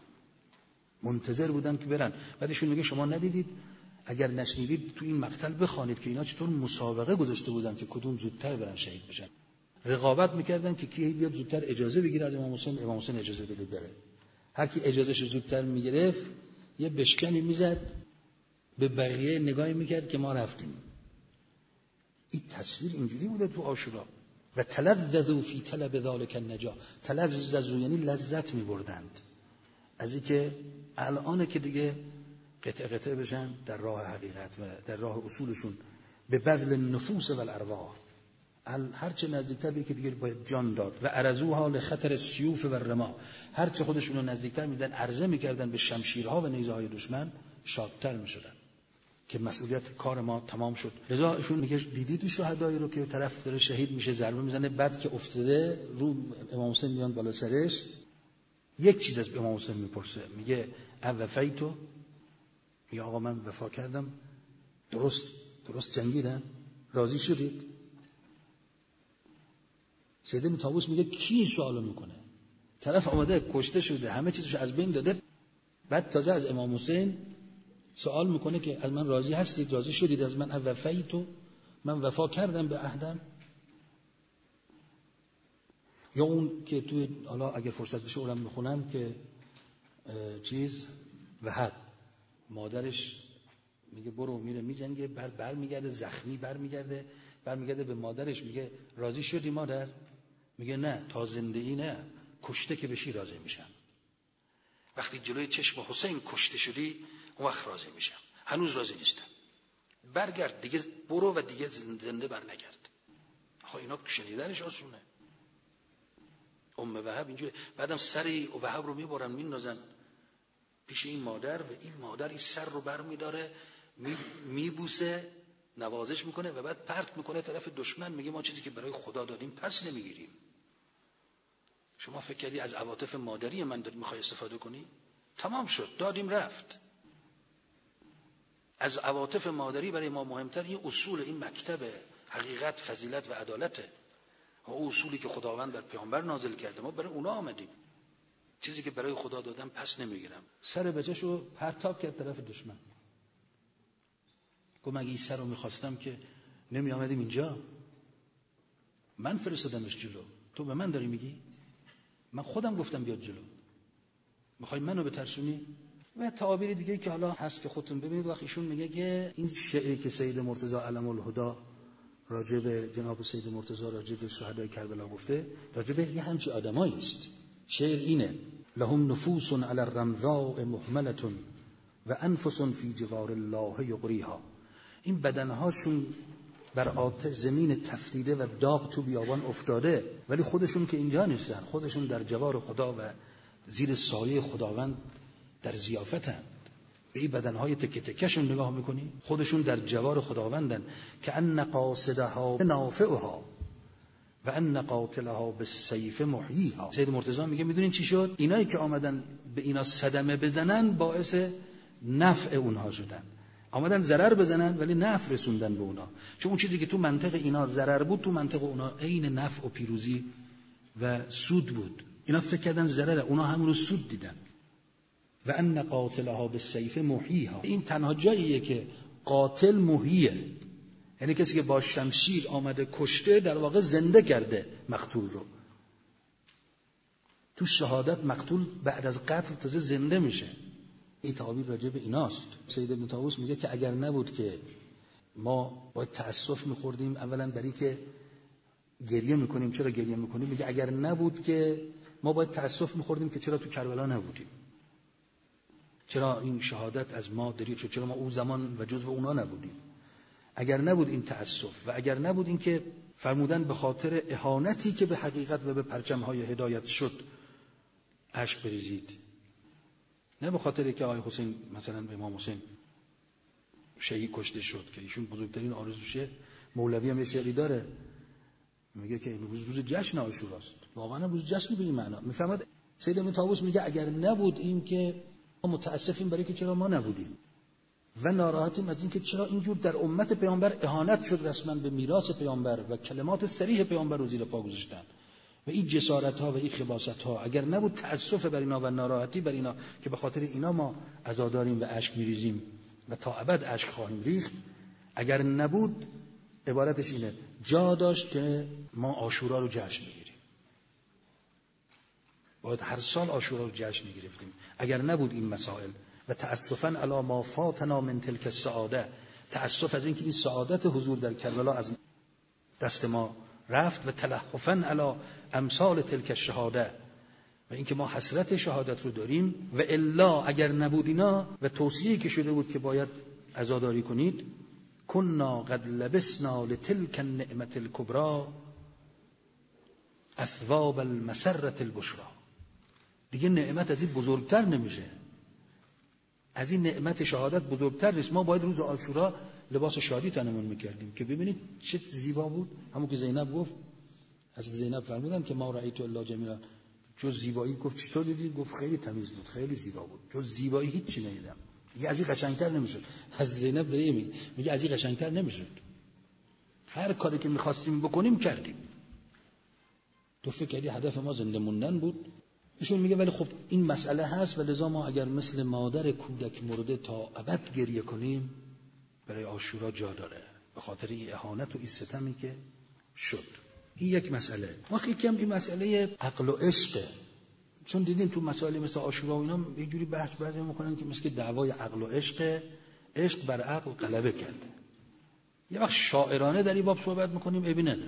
منتظر بودن که برن. بعدشون میگه شما ندیدید؟ اگر نشنیدید تو این مقطع بخوانید که اینا چطور مسابقه گذاشته بودن که کدوم زودتر برن شهید بشن. رقابت میکردن که کی بیاد زودتر اجازه بگیره از امام حسین، امام حسین اجازه بده بره. هر کی اجازهش زودتر میگرفت یه بشکنی میزد، به بقیه نگاهی میکرد که ما رفتیم. این تصویر اینجوری بوده تو عاشورا. و تلذذوا فی طلب ذلک النجاح، تلذذوا یعنی لذت میبردند از اینکه الان که دیگه قطع قطع بشن در راه حقیقت و در راه اصولشون، به بذل النفوس و الارواح، هرچه نزدیکتر به که دیگه باید جان داد. و ارزوها لخطر السیوف و الرما، هرچه خودشون رو نزدیکتر میدن عرضه میکردن به شمشیرها و نیزه های دشمن، شادتر میشدن که مسئولیت کار ما تمام شد. لذا ایشون میگه دیدید شهدایی رو که طرف داره شهید میشه، ضربه میزنه، بعد که افتاده رو امام حسین میان بالا سرش، یک چیز از امام حسین میپرسه، میگه اوفیتو، میگه آقا من وفا کردم، درست درست جنگیدن، راضی شدید؟ سید ابن طاووس میگه کی این سوالو میکنه؟ طرف آمده کشته شده، همه چیزش از بین داده، بعد تازه از امام حسین سوال میکنه که از من راضی هستید، راضی شدید از من؟ اوفیتو، من وفا کردم به عهدم. یا اون که توی حالا اگر فرصت بشه اونم میخونم که چیز وحد مادرش میگه برو، میره میجنگه، بر بر میگرده زخمی، بر میگرده بر میگرده به مادرش میگه راضی شدی مادر؟ میگه نه، تا زندگی نه، کشته که بشی راضی میشم. وقتی جلوی چشم حسین کشته شدی اون وقت راضی میشم، هنوز راضی نیستم. برگرد دیگه، برو و دیگه زنده بر نگرد. آخه اینا شنیدنش آسونه. ام وهب اینجوری، بعدم سری وهب رو میبرن میندازن پیش این مادر و این مادر این سر رو بر میداره، میبوسه، نوازش میکنه و بعد پرت میکنه طرف دشمن، میگه ما چیزی که برای خدا دادیم پس نمیگیریم. شما فکر کردی از عواطف مادری من داری میخوای استفاده کنی؟ تمام شد، دادیم رفت. از عواطف مادری برای ما مهمتر این اصول، این مکتب حقیقت، فضیلت و عدالته. او اصولی که خداوند بر پیامبر نازل کرده، ما برای اونا آمدیم. چیزی که برای خدا دادم پس نمیگیرم. سر بچه‌شو پرتاب کرد طرف دشمن. گفت مگه این سر رو میخواستم که نمی آمدیم اینجا؟ من فرستادمش جلو، تو به من داری میگی؟ من خودم گفتم بیاد جلو، میخوای منو بترسونی؟ و تعابیر دیگه که حالا هست که خودتون ببینید. وقتی ایشون میگه که این شعری که سید مرتضی علم الهدی راجع به جناب سید مرتضی راجع به شهدای کربلا گفته، راجع به یه همچی آدمایی است. شعر اینه: لهم نفوس علی الرمضاء محملة و انفس فی جوار الله یقریها. این بدنهاشون بر آتش زمین تفریده و داغ تو بیابان افتاده، ولی خودشون که اینجا نیستن، خودشون در جوار خدا و زیر سایه خداوند در ضیافتند. به این بدنهای تکه تکه‌شون نگاه میکنی، خودشون در جوار خداوندن. که ان قاصدها نافعها و ان قاتلها بالسیف محییها. سید مرتضی میگه میدونین چی شد؟ اینایی که آمدن به اینا صدمه بزنن باعث نفع اونها شدن، آمدن ضرر بزنن ولی نفع رسوندن به اونا. چون اون چیزی که تو منطق اینا ضرر بود تو منطق اونا عین نفع و پیروزی و سود بود. اینا فکر کردن ضرره، اونا همون رو سود دیدن. و ان قاتلها بالسیف محییها. این تنها جاییه که قاتل محییه، یعنی کسی که با شمشیر آمده کشته در واقع زنده کرده مقتول رو. تو شهادت مقتول بعد از قتل تازه زنده میشه. این تعبیر راجع به ایناست. سید ابن طاووس میگه که اگر نبود که ما باید تأسف میخوردیم، اولا برای که گریه میکنیم. چرا گریه میکنیم؟ میگه اگر نبود که ما باید تأسف میخوردیم که چرا تو کربلا نبودیم، چرا این شهادت از ما دریغ شد، چرا ما اون زمان و جزو اونا نبودیم. اگر نبود این تأسف و اگر نبود این که فرمودن به خاطر اهانتی که به حقیقت و به پرچم‌های هدایت شد اشک بریزید، نه به خاطر که آقای حسین مثلا امام حسین شهید کشته شد که ایشون بزرگترین آرزوشه. مولوی هم یه شعری داره میگه که این روز روز جشن عاشوراست. واقعا روز جشن به این معنا میفهمد. سید ابن طاووس میگه اگر نبود این که ما متاسفیم برای که چرا ما نبودیم و ناراحتیم از این که چرا اینجور در امت پیامبر اهانت شد رسما به میراث پیامبر و کلمات صریح پیامبر رو زیر پا گذاشتن و این جسارت ها و این خباثت ها. اگر نبود تأسف بر اینا و ناراحتی بر اینا که به خاطر اینا ما عزاداریم و اشک میریزیم و تا ابد اشک خواهیم ریخت، اگر نبود عبارتش اینه جا داشت که ما عاشورا رو جشن میگیریم، باید هر سال عاشورا رو جشن میگرفتیم. اگر نبود این مسائل و تأسفاً علی ما فاتنا من تلک السعاده، تأسف از اینکه این سعادت حضور در کربلا از دست ما رفت، و تلهفاً علی امثال تلک الشهاده، و اینکه ما حسرت شهادت رو داریم. و الا اگر نبود اینا و توصیه‌ای که شده بود که باید عزاداری کنید، کنا قد لبسنا لتلک النعمة الکبری اثواب المسرة البشرى. دیگه نعمت از این بزرگتر نمیشه، از این نعمت شهادت بزرگتر نیست. ما باید روز عاشورا لباس شادی تنمون میکردیم که ببینید چه زیبا بود. همون که زینب گفت، از زینب فرمودن که ما رأیت الا جمیلا، جز زیبایی. گفت چطور دیدی؟ گفت خیلی تمیز بود، خیلی زیبا بود، جز زیبایی هیچی ندیدم. میگه از این قشنگتر نمیشد. از زینب داره میگه میگه از این قشنگتر نمیشد. هر کاری که میخواستیم بکنیم کردیم. تو فکر کردی هدف ما زنده موندن بود؟ ایشون میگه ولی خب این مسئله هست و لذا ما اگر مثل مادر کودک مرده تا ابد گریه کنیم برای عاشورا جا داره، به خاطر این اهانت و این ستمی که شد. این یک مسئله. ما خیلی کم این مسئله عقل و عشقه، چون دیدین تو مسائل مثل عاشورا و اینا یه جوری بحث بعضی میکنن که مثل دعوای عقل و عشق، عشق بر عقل غلبه کرده. یه وقت شاعرانه در این باب صحبت میکنیم عیبی نداره.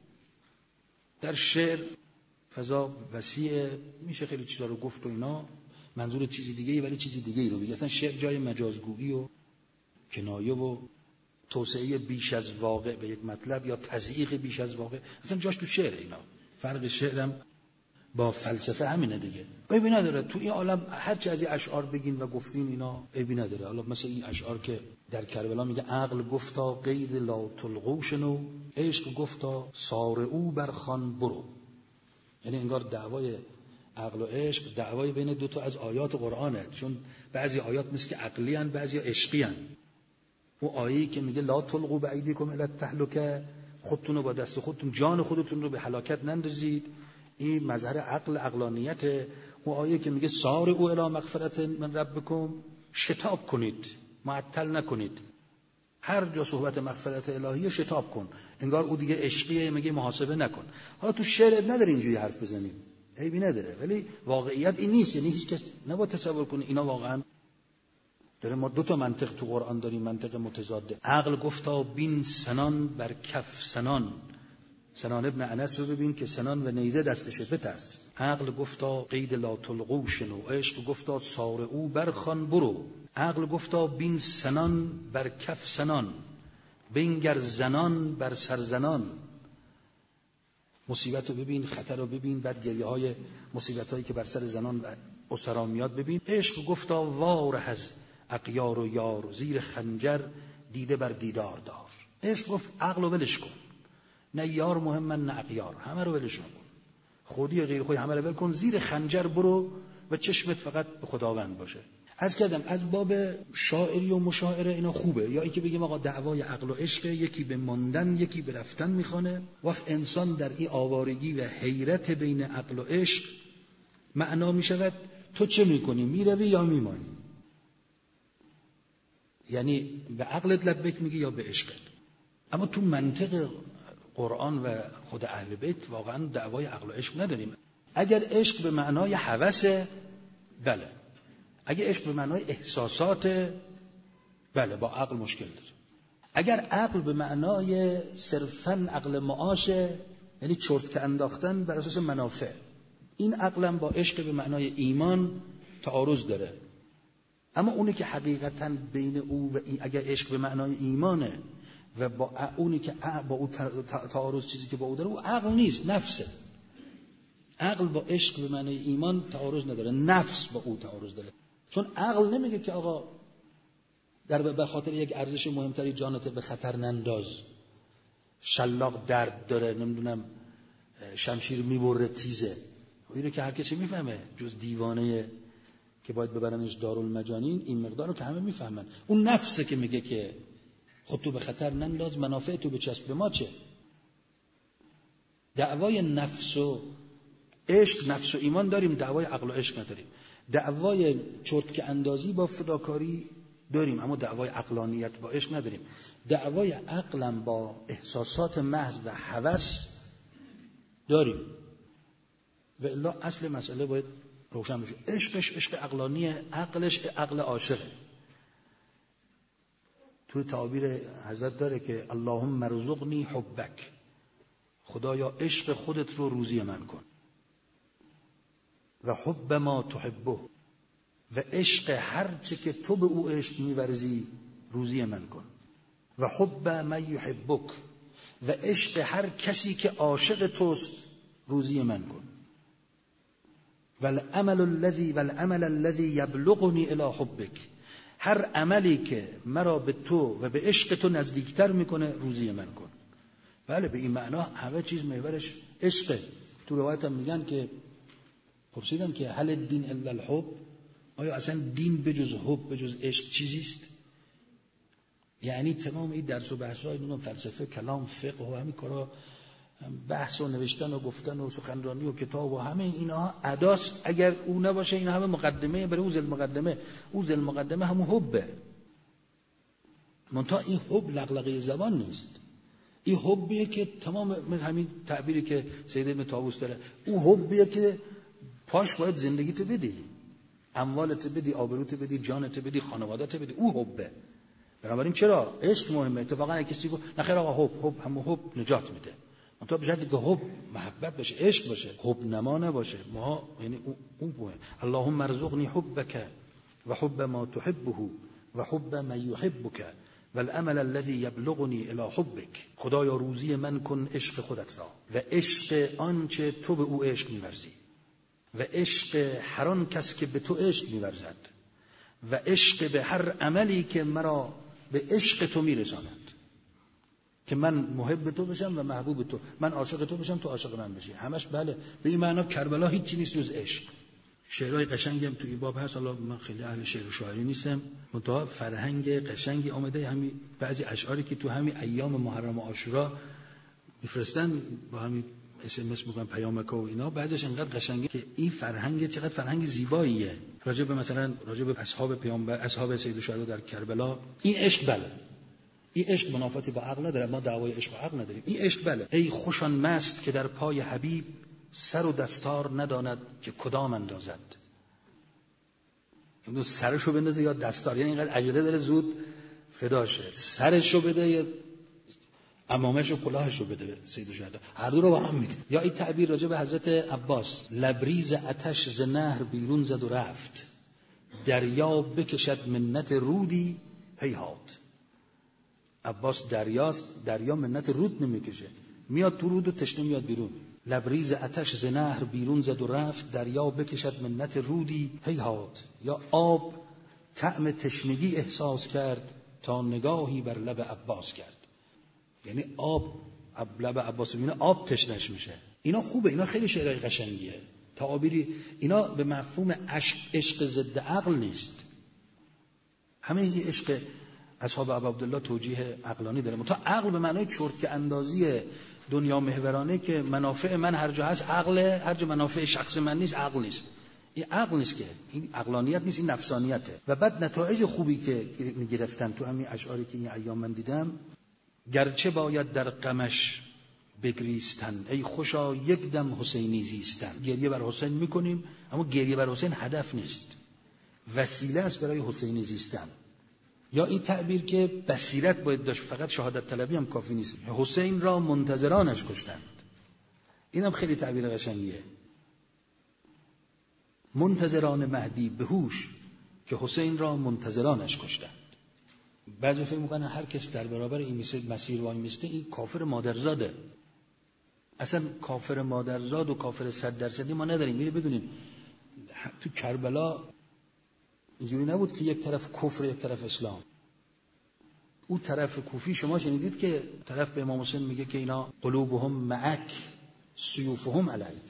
در شعر فضا وسیع، میشه خیلی چیزا رو گفت و اینا، منظور چیزی دیگه ای ولی چیزی دیگه ای رو میگه. اصلا شعر جای مجازگویی و کنایه و توسعه بیش از واقع به یک مطلب یا تضییق بیش از واقع اصلا جاش تو شعر. اینا فرق شعرم با فلسفه همینه دیگه. عیبی نداره تو این عالم هر چه از این اشعار بگین و گفتین اینا عیبی نداره. حالا مثلا این اشعار که در کربلا میگه عقل گفتا قید لا تلغوشنو، عشق گفتا سار او برخوان برو. یعنی انگار دعوای عقل و عشق دعوای بین دو تا از آیات قرآنه، چون بعضی آیات مثل که عقلی ان، بعضی عشقی ان. اون آیه‌ای که میگه لا تلقوا بایدیکم الی التهلکه، خودتون رو با دست خودتون جان خودتون رو به هلاکت نندازید، این مظهر عقل عقلانیت. اون آیه که میگه سار او الی مغفرت من ربکم، شتاب کنید، معطل نکنید، هر جا صحبت مغفرت الهی شتاب کن، انگار او دیگه عشقیه، میگه محاسبه نکن. حالا تو شعر نداره اینجوری حرف بزنیم، عیبی نداره، ولی واقعیت این نیست. یعنی هیچ کس نباید تصور کنه اینا واقعا داره. ما دو تا منطق تو قرآن داریم، منطق متضاده. عقل گفتا بین سنان بر کف سنان، سنان ابن انس رو ببین که سنان و نیزه دستشه بترس. عقل گفتا قید لا تلغوا شنو، عشق گفتا سار او برخوان برو. عقل گفتا بین سنان بر کف سنان، بنگر زنان بر سرزنان. مصیبت رو ببین، خطر رو ببین، بعد گریه های مصیبت هایی که بر سر زنان و اسرا میاد ببین. عشق گفتا وار از اغیار و یار، زیر خنجر دیده بر دیدار دار. عشق گفت عقل رو ولش کن، نه یار مهمن نه اغیار، همه رو ولش کن، خودی و غیر خودی همه رو ول کن، زیر خنجر برو و چشمت فقط به خداوند باشه. عرض کردم از باب شاعری و مشاعره اینا خوبه، یا اینکه بگیم آقا دعوای عقل و عشق، یکی به ماندن یکی به رفتن میخوانه. وقت انسان در این آوارگی و حیرت بین عقل و عشق معنا میشود تو چه میکنی، میروی یا میمانی؟ یعنی به عقلت لبیک میگی یا به عشقت. اما تو منطق قرآن و خود اهل بیت واقعا دعوای عقل و عشق نداریم. اگر عشق به معنای هوسه، بله. اگر عشق به معنای احساسات، بله، با عقل مشکل داره. اگر عقل به معنای صرفاً عقل معاشه، یعنی چرت که انداختن بر اساس منافع، این عقلم با عشق به معنای ایمان تعارض داره. اما اونی که حقیقتاً بین او و این، اگر عشق به معنای ایمانه و با اونی که با او تعارض، چیزی که با او داره، او عقل نیست، نفسه. عقل با عشق به معنای ایمان تعارض نداره، نفس با او تعارض داره. چون عقل نمیگه که آقا در به خاطر یک ارزش مهمتری جانت به خطر ننداز، شلاق درد داره، نمیدونم شمشیر میبره تیزه. اینو که هر کسی میفهمه جز دیوانه که باید ببرنش دارالمجانین، این مقدارو که همه میفهمن. اون نفسه که میگه که خود تو به خطر ننداز، منافع تو بچسب. به ما چه؟ دعوای نفس و عشق، نفس و ایمان داریم، دعوای عقل و عشق نداریم. دعوای چرتکه اندازی با فداکاری داریم، اما دعوای عقلانیت با عشق نداریم. دعوای عقلم با احساسات محض و هوس داریم. و الا اصل مسئله باید روشن بشه. عشقش عشق عقلانیه، عقلش عقل عاشقه. تو تعبیر حضرت داره که اللهم ارزقنی حبک، خدایا عشق خودت رو روزی من کن، و حب ما تحبه، و عشق هر چه که تو به او عشق می‌ورزی روزی من کن، و حب من یحبک، و عشق هر کسی که عاشق توست روزی من کن، والعمل الذي والعمل الذي يبلغني الى حبك، هر عملی که مرا به تو و به عشق تو نزدیکتر میکنه روزی من کن. بله، به این معنا همه چیز محورش عشقه. تو روایت هم میگن که پرسیدن که هل الدین الا الحب، آیا اصلا دین بجز حب، بجز عشق چیزی است؟ یعنی تمام این درس و بحث‌های اون فلسفه، کلام، فقه و همین کارا، بحث و نوشتن و گفتن و سخنرانی و کتاب و همه اینها اداست. اگر او نباشه این همه مقدمه برای اوزل مقدمه، اوزل مقدمه همون حبه. منتها این حب لغلقه زبان نیست. این حبیه که تمام همین تعبیری که سید ابن طاووس داره، او حبیه که پاش باید زندگیت بدی، اموالت بدی، آبروت بدی، جانت بدی، خانوادت بدی. او حبه. بنابراین چرا عشق مهمه؟ اتفاقا کسی گفت نخیر آقا حب حب همون حب نجات میده. منتها به شرطی که حب محبت باشه، عشق باشه، حب نما نباشه. ما یعنی اون مهم. اللهم ارزقنی حبک و حب ما تحبه و حب من یحبک والعمل الذي یبلغنی الی حبک. خدایا روزی من کن عشق خودت را و عشق آنچه تو به او عشق می‌ورزی، و عشق هر آن کس که به تو عشق می‌ورزد، و عشق به هر عملی که مرا به عشق تو میرساند، که من محب تو بشم و محبوب تو، من عاشق تو بشم تو عاشق من بشی. همش بله. به این معنا کربلا هیچی نیست جز عشق. شعرهای قشنگی هم تو این باب هست. حالا من خیلی اهل شعر و شاعری نیستم، منتها فرهنگ قشنگی آمده. همین بعضی اشعاری که تو همین ایام محرم و عاشورا میفرستن، با همین اس ام اس میگن پیامک و اینا، بعضیش انقدر قشنگه که این فرهنگ چقدر فرهنگ زیباییه. راجع به مثلا راجع به اصحاب پیامبر، اصحاب سید الشهدا در کربلا، این عشق بله. این عشق منافاتی با عقل نداره، ما دعوای عشق و عقل نداریم. این عشق بله. ای خوشان مست که در پای حبیب سر و دستار نداند که کدام اندازد. اینو سرشو بندازه یا دستار، یعنی اینقدر عجله داره زود فداشه، سرشو بده یا عمامه‌شو کلاهشو بده. سید الشهدا هر دو رو با هم میده. یا این تعبیر راجع به حضرت عباس، لبریز آتش ز نهر بیرون زد و رفت، دریا بکشد منت رودی هیهات. عباس دریاست، دریا منت رود نمیکشه، میاد تو رود و تشنه میاد بیرون. لبریز آتش ز نهر بیرون زد و رفت، دریا بکشد منت رودی هیهات. یا آب طعم تشنگی احساس کرد، تا نگاهی بر لب عباس کرد. یعنی آب لب عباس میبینه آب تشنش میشه. اینا خوبه، اینا خیلی شعرهای قشنگیه. تعابیری اینا به مفهوم عشق، عشق ضد عقل نیست. همه این عشق اصحاب ابا عبدالله توجیه عقلانی داره. تا عقل به معنای چرتک اندازی دنیا محورانه که منافع من هر جا هست عقله، هر جا منافع شخص من نیست عقل نیست. این عقل نیست، که این عقلانیت نیست، این نفسانیته. و بعد نتایج خوبی که گرفتن تو همین اشعاری که این ایام من دیدم، گرچه باید در غمش بگریستن، ای خوشا یک دم حسینی زیستن. گریه بر حسین میکنیم، اما گریه بر حسین هدف نیست، وسیله است برای حسینی زیستن. یا این تعبیر که بصیرت باید داشت، فقط شهادت طلبی هم کافی نیست. حسین را منتظرانش کشتند. اینم خیلی تعبیر قشنگیه. منتظران مهدی به هوش، که حسین را منتظرانش کشتند. بعضی فکر میکنن هر کس در برابر این مسیر وای میسته این کافر مادرزاده. اصلا کافر مادرزاد و کافر صد درصدی ما نداریم. میره بدونین تو کربلا اینجوری نبود که یک طرف کفر یک طرف اسلام. او طرف کوفی شما شنیدید که طرف به امام حسین میگه که اینا قلوبهم معک سیوفهم علیک،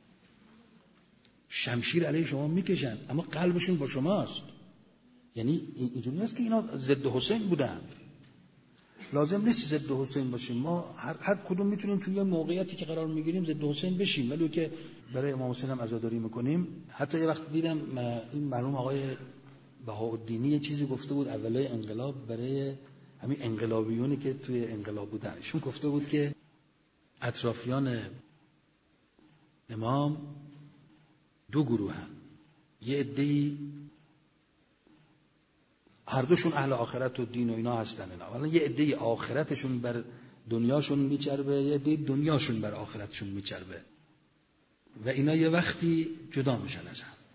شمشیر علیه شما میکشن اما قلبشون با شماست. یعنی اینجوری نیست که اینا ضد حسین بودن. لازم نیست ضد حسین باشیم. ما هر, هر کدوم میتونیم توی موقعیتی که قرار میگیریم ضد حسین بشیم، ولی که برای امام حسین هم عزاداری میکنیم. حتی یه وقت دیدم این مرحوم آقای بهاءالدینی یه چیزی گفته بود اولای انقلاب برای همین انقلابیونی که توی انقلاب بودن. ایشون گفته بود که اطرافیان امام دو گروه هم، یه عده‌ای هر دوشون اهل آخرت و دین و اینا هستن، اینا ولی یه عده‌ای آخرتشون بر دنیاشون میچربه، یه عده‌ای دنیاشون بر آخرتشون میچربه و اینا یه وقتی جدا میشن از هم.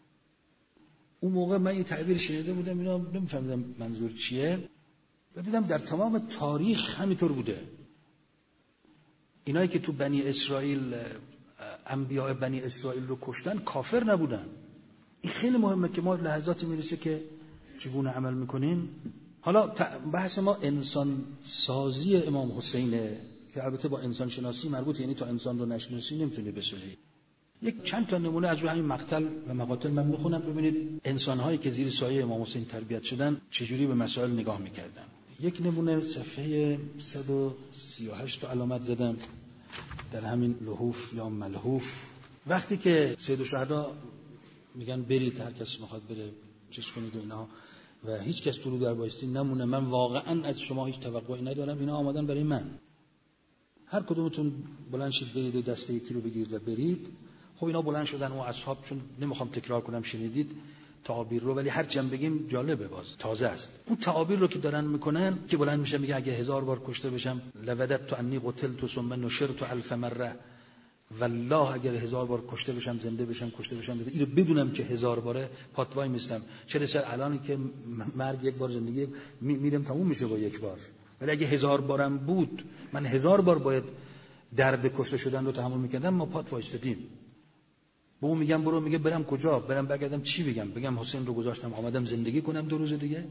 اون موقع من یه تعبیر شنیده بودم، اینا نمیفهمیدم منظور چیه، و دیدم در تمام تاریخ همینطور بوده. اینایی که تو بنی اسرائیل انبیاء بنی اسرائیل رو کشتن کافر نبودن. این خیلی مهمه که ما لحظاتی میرسه که چگونه عمل میکنیم. حالا بحث ما انسان سازی امام حسینه که البته با انسان شناسی مربوط، یعنی تا انسان رو نشناسی نمیتونی بسازی. یک چند تا نمونه از روی همین مقتل و مقاتل من میخونم، ببینید انسان‌هایی که زیر سایه امام حسین تربیت شدن چجوری به مسائل نگاه میکردن. یک نمونه صفحه صد و سی و هشت تا علامت زدم در همین لحوف یا ملحوف. وقتی که سید الشهدا میگن برید، هر کس میخواد بره چیز کنید و اینا، و هیچ کس تو رو در بایستی نمونه، من واقعا از شما هیچ توقعی ندارم، اینا آمدن برای من، هر کدومتون بلند شید برید و دست یکی رو بگیرید و برید. خب اینا بلند شدن و اصحاب، چون نمیخوام تکرار کنم شنیدید تعابیر رو، ولی هر چند بگیم جالبه، باز تازه است. اون تعابیر رو که دارن میکنن که بلند میشه میگه اگه هزار بار کشته بشم لودت تو انی قتلت ثم نشرت الف مره، والله اگر هزار بار کشته بشم زنده بشم کشته بشم بده. اینو بدونم که هزار باره پاتوای میستم، چه سر الان که مرگ یک بار زندگی میرم تموم میشه با یک بار، ولی اگه هزار بارم بود من هزار بار باید درد کشته شدن رو تحمل میکردم. ما پات وایستادیم. به اون میگم برو، میگه برم کجا؟ برم بگردم چی بگم؟ بگم حسین رو گذاشتم آمدم زندگی کنم دو روز دیگه؟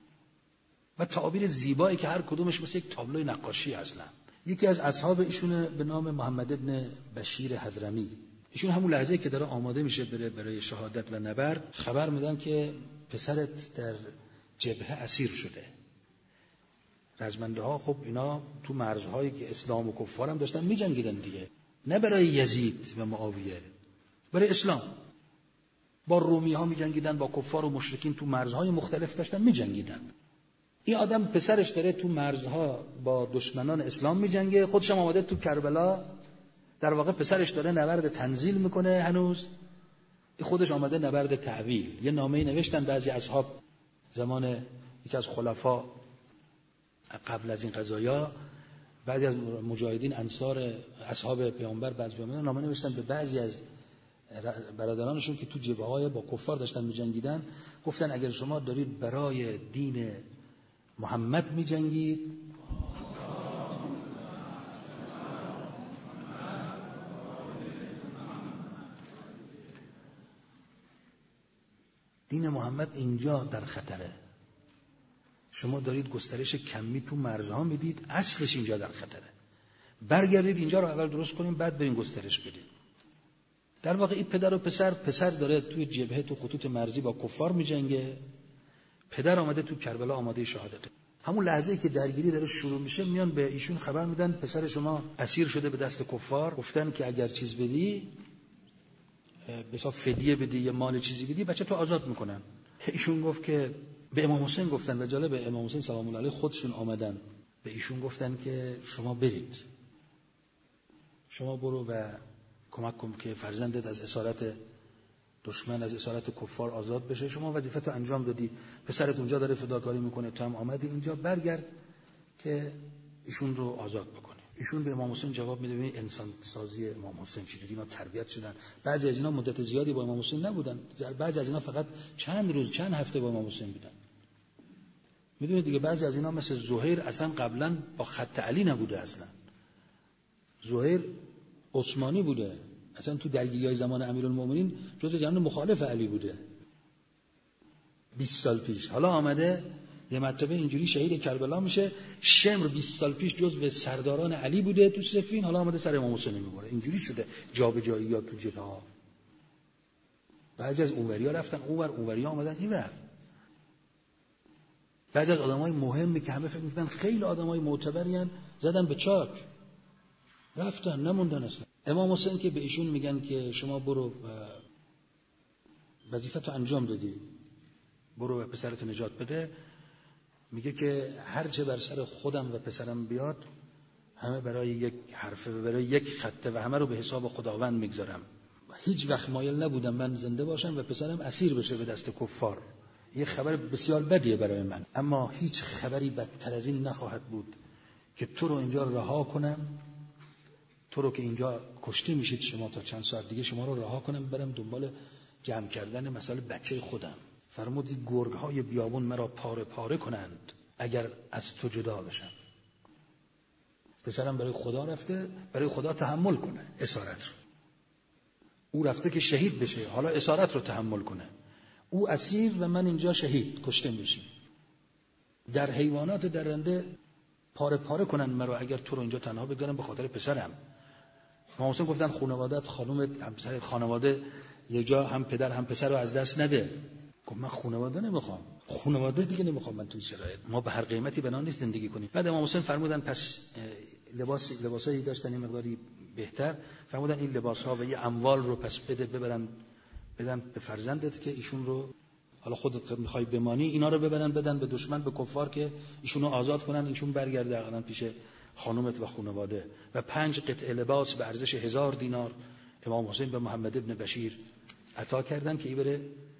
و تعابیر زیبایی که هر کدومش مثل یک تابلوی نقاشی اصلا. یکی از اصحاب ایشونه به نام محمد ابن بشیر حضرمی، ایشون همون لحظه‌ای که داره آماده میشه بره برای شهادت و نبرد، خبر میدن که پسرت در جبهه اسیر شده. رزمنده ها خب اینا تو مرزهایی که اسلام و کفار هم داشتن میجنگیدن دیگه، نه برای یزید و معاویه، برای اسلام. با رومی ها میجنگیدن، با کفار و مشرکین تو مرزهای مختلف داشتن میجنگیدن. این آدم پسرش داره تو مرزها با دشمنان اسلام میجنگه، خودش هم آمده تو کربلا، در واقع پسرش داره نبرد تنزیل میکنه هنوز، خودش آمده نبرد تعویل. یه نامه‌ای نوشتن بعضی اصحاب زمان یکی از خلفا قبل از این قضایا، بعضی از مجاهدین انصار اصحاب پیامبر بعضی پیامبر نامه نوشتن به بعضی از برادرانشون که تو جبهه‌های با کفار داشتن میجنگیدن، گفتن اگر شما دارید برای دین محمد میجنگید دین محمد اینجا در خطره. شما دارید گسترش کمی تو مرزها میدید، اصلش اینجا در خطره. برگردید اینجا رو اول درست کنیم، بعد برین گسترش بدید. در واقع این پدر و پسر، پسر داره توی جبهه تو خطوط مرزی با کفار میجنگه، پدر آمده تو کربلا آماده شهادته. همون لحظه‌ای که درگیری داره شروع میشه میان به ایشون خبر میدن پسر شما اسیر شده به دست کفار، گفتن که اگر چیز بدی، به حساب فدیه بدی یا مال چیزی بدی، بچه تو آزاد میکنن. ایشون گفت که به امام حسین گفتن، و جالب به امام حسین سلام الله علیه خودشون آمدن به ایشون گفتن که شما برید، شما برو و کمک کن که فرزندت از اسارت دشمن، از اسارت کفار آزاد بشه. شما وظیفه‌تو انجام دادی، پسرت اونجا داره فداکاری میکنه، تو هم آمدی اینجا، برگرد که ایشون رو آزاد بکنه. ایشون به امام حسین جواب میده ببین انسان سازی امام حسین چجوری اینا تربیت شدن. بعضی از اینا مدت زیادی با امام حسین نبودن، بعضی از اینا فقط چند روز چند هفته با امام حسین بودن. میدونید دیگه بعضی از اینا مثل زهیر اصلا قبلا با خط علی نبوده، اصلا زهیر عثمانی بوده، اصلا تو درگیری‌های زمان امیرالمومنین جزء جنان مخالف علی بوده بیست سال پیش. حالا آمده یه مرتبه اینجوری شهید کربلا میشه. شمر بیست سال پیش جزء سرداران علی بوده تو صفین، حالا آمده سر امام حسین میبره. اینجوری شده جابجایی‌ها تو جبهه‌ها. بعضی از اونوریا رفتن اونور، اونوریا آمدن اینور. بعضی از آدمای مهمی که همه فکر می‌کردن خیلی آدمای معتبرین زدن به چاک، رفتن نموندن اصلا. امام حسین که به ایشون میگن که شما برو وظیفه‌تو انجام دادی، برو و پسرت نجات بده، میگه که هر چه بر سر خودم و پسرم بیاد همه برای یک حرفه و برای یک خطه و همه رو به حساب خداوند میگذارم. هیچ وقت مایل نبودم من زنده باشم و پسرم اسیر بشه به دست کفار. یه خبر بسیار بدیه برای من، اما هیچ خبری بدتر از این نخواهد بود که تو رو اینجا رها کنم، تو رو که اینجا کشته میشید شما تا چند ساعت دیگه، شما رو رها کنم برم دنبال جمع کردن مثلا بچه خودم. فرمود این گرگ‌های بیابون مرا پاره پاره کنند اگر از تو جدا بشم. پسرم برای خدا رفته، برای خدا تحمل کنه اسارت رو. او رفته که شهید بشه، حالا اسارت رو تحمل کنه. او اسیر و من اینجا شهید کشته میشیم. در حیوانات درنده پاره پاره کنن مرا اگر تو رو اینجا تنها بگذارم به خاطر پسرم. امام حسین گفتن خانواده‌ات، خانومت، همسرت، خانواده یه جا هم پدر هم پسر رو از دست نده. گفت من خانواده نمیخوام، خانواده دیگه نمیخوام من تو شرایط، ما به هر قیمتی بنا نیست زندگی کنیم. بعد امام حسین فرمودن پس لباس لباسایی داشتن یه مقداری بهتر، فرمودن این لباس‌ها و یه اموال رو پس بده ببرن بدن به فرزندت که ایشون رو حالا خودت میخوای بمانی، اینا رو ببرن بدن به دشمن، به کفار که ایشونو آزاد کنن، ایشون برگرده عقلا پیش خانومت و خانواده. و پنج قطعه لباس به ارزش هزار دینار امام حسین به محمد ابن بشیر عطا کردن که ای بره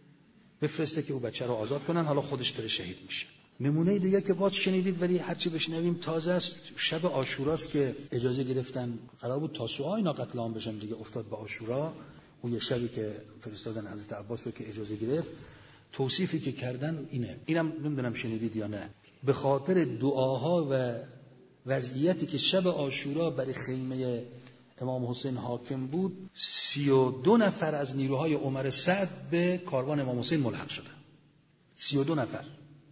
بفرسته که او بچه رو آزاد کنن، حالا خودش بره شهید میشه. نمونه دیگه که باز شنیدید ولی هرچی بشنویم تازه است، شب عاشوراست که اجازه گرفتن، قرار بود تاسوعا اینا قتل عام بشن دیگه، افتاد به عاشورا. اون یه شبی که فرستادن حضرت عباس رو که اجازه گرفت، توصیفی که کردن اینه، اینم نمیدونم شنیدید یا نه، به خاطر دعاها و وضعیتی که شب عاشورا برای خیمه امام حسین حاکم بود، سی و دو نفر از نیروهای عمر سعد به کاروان امام حسین ملحق شدن. سی و دو نفر.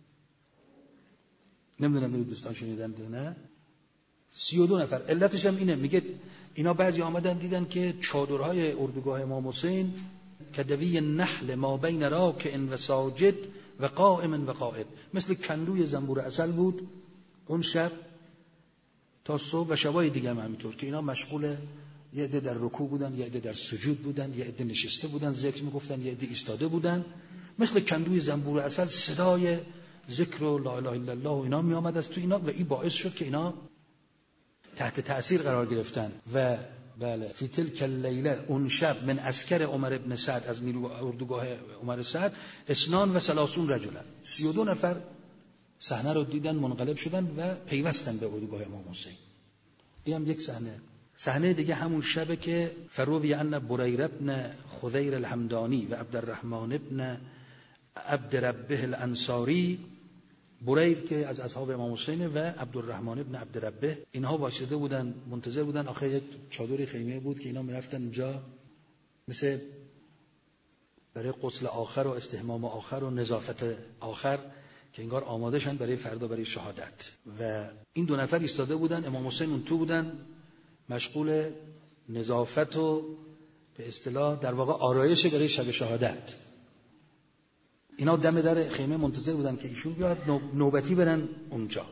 نمیدونم این دوستان شنیدن یا نه. سی و دو نفر. علتش هم اینه، میگه اینا بعضی آمدن دیدن که چادرهای اردوگاه امام حسین کدوی نحل ما بین راکع و ساجد و قائم و قائد، مثل کندوی زنبور عسل بود اون شب تا صبح و شبای دیگه هم همینطور که اینا مشغول یه عده در رکوع بودن، یه عده در سجود بودن، یه عده نشسته بودن ذکر میگفتن، یه عده ایستاده بودن، مثل کندوی زنبور عسل صدای ذکر و لا اله الا الله و اینا می آمد از تو اینا و این باعث شد که اینا تحت تأثیر قرار گرفتن. و بله فی تلک اللیله، اون شب، من عسکر عمر ابن سعد، از نیرو اردوگاه عمر سعد، اسنان و ثلاثون رجلا، سی و دو نفر صحنه رو دیدن، منقلب شدن و پیوستن به اردوگاه امام حسین. این هم یک صحنه. صحنه دیگه همون شبه که فروی ان بریر ابن خضیر الحمدانی و عبدالرحمن ابن عبد ربه الانصاری، بریر که از اصحاب امام حسین و عبدالرحمن ابن عبد ربه، اینها واشده بودن منتظر بودن. آخه یک چادر خیمه بود که اینا میرفتن اونجا مثل برای غسل آخر و استحمام آخر و نظافت آخر که انگار آماده شن برای فردا برای شهادت. و این دو نفر ایستاده بودن، امام حسین اون تو بودن مشغول نظافت و به اصطلاح در واقع آرایش برای شب شهادت. اینا دم در خیمه منتظر بودن که ایشون بیاد نوبتی برن اونجا.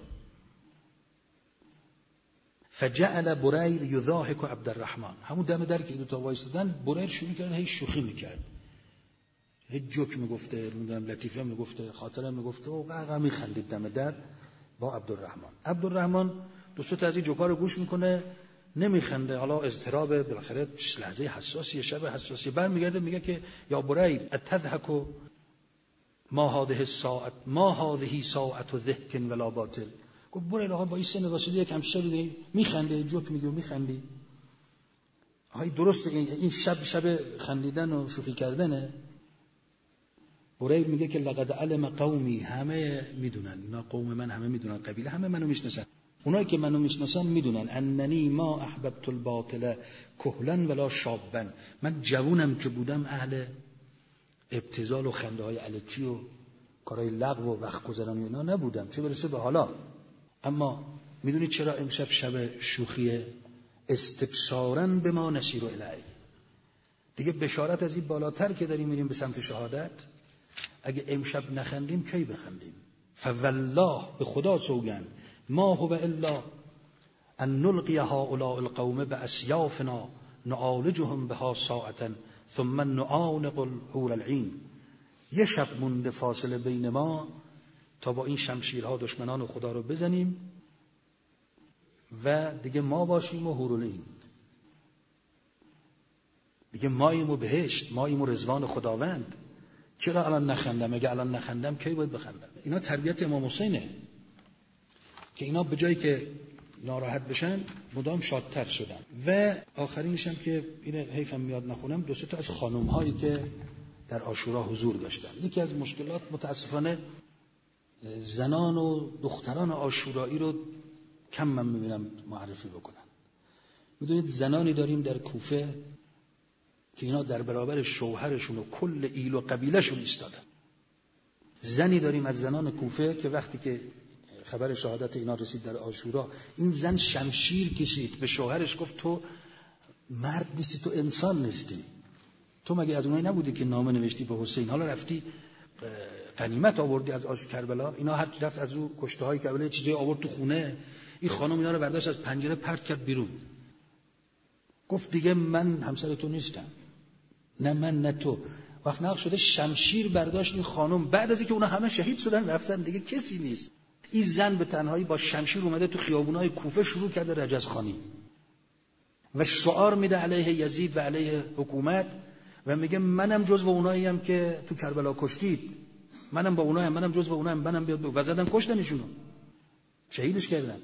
فجعل بریر یضاحک عبدالرحمن، همون دم در که دو تا وایسادن بریر شروع کرد هی شوخی میکرد، هی جوک میگفته، نمیدونم لطیفه میگفته، خاطره میگفته و قهقه میخندید دم در با عبدالرحمن. عبدالرحمن دو سه تا از این جوکا رو گوش میکنه، نمیخنده، حالا اضطراب بالاخره لحظه حساسی، شب حساسی. برمیگرده میگه که یا بریر اتضحک ما هذه الساعه ما هذه ساعه ضحک ولا باطل. گفت بریر آقا با این سن رسیده یکم شب میخنده، جوک میگه میخندی. آهای درسته این شب شب خندیدن و شوخی کردنه. بریر میگه که لقد علم قومی، همه میدونن، اینا قوم من همه میدونن، قبیله همه منو میشناسن، اونایی که منو میشناسن میدونن اننی ما احببت الباطل کهلا ولا شابا، من جوونم که بودم اهل ابتذال و خنده های الکی و کارهای لغو و وقت گذرانی اینا نبودم، چه برسه به حالا. اما میدونید چرا امشب شب شوخیه؟ استبشارا به ما نسیر الیه، دیگه بشارت از این بالاتر که داریم میریم به سمت شهادت. اگه امشب نخندیم کی بخندیم؟ فوالله، به خدا سوگند، ما هو الا ان نلقی هؤلاء القوم باسیافنا نعالجهم بها ساعتا ثم نعانق الحور العین. یه شب مونده فاصله بین ما تا با این شمشیرها دشمنان خدا رو بزنیم و دیگه ما باشیم و حور العین، دیگه ماییم و بهشت، ماییم و رضوان خداوند. چرا الان نخندم؟ اگه الان نخندم کی باید بخندم؟ اینا تربیت امام حسینه که اینا به جایی که ناراحت بشن مدام شادتر شدن. و آخرینش هم که این حیفم میاد نخونم، دو سه تا از خانم هایی که در عاشورا حضور داشتن. یکی از مشکلات متاسفانه زنان و دختران عاشورایی رو کم من میبینم معرفی بکنن. میدونید زنانی داریم در کوفه که اینا در برابر شوهرشون و کل ایل و قبیلهشون ایستادن. زنی داریم از زنان کوفه که وقتی که خبر شهادت اینا رسید در عاشورا، این زن شمشیر کشید به شوهرش، گفت تو مرد نیستی، تو انسان نیستی، تو مگه از اونایی نبودی که نامه نوشتی به حسین، حالا رفتی غنیمت آوردی از آش کربلا؟ اینا هر کی رفت از او کشته های کربلا چیزی آورد تو خونه، این خانم اینا رو برداشت از پنجره پرت کرد بیرون. گفت دیگه من همسر تو نیستم، نه من نه تو. وقت نقش شده شمشیر برداشت این خانم، بعد از اینکه اونا همه شهید شدن رفتن، دیگه کسی نیست. این زن به تنهایی با شمشیر اومده تو خیابونای کوفه شروع کرده رجزخوانی و شعار میده علیه یزید و علیه حکومت و میگه منم جزو اوناییم که تو کربلا کشتید، منم با اونایم، منم جزو اونایم، منم بیاد و زدن کشتنشونو، شهیدش کردن.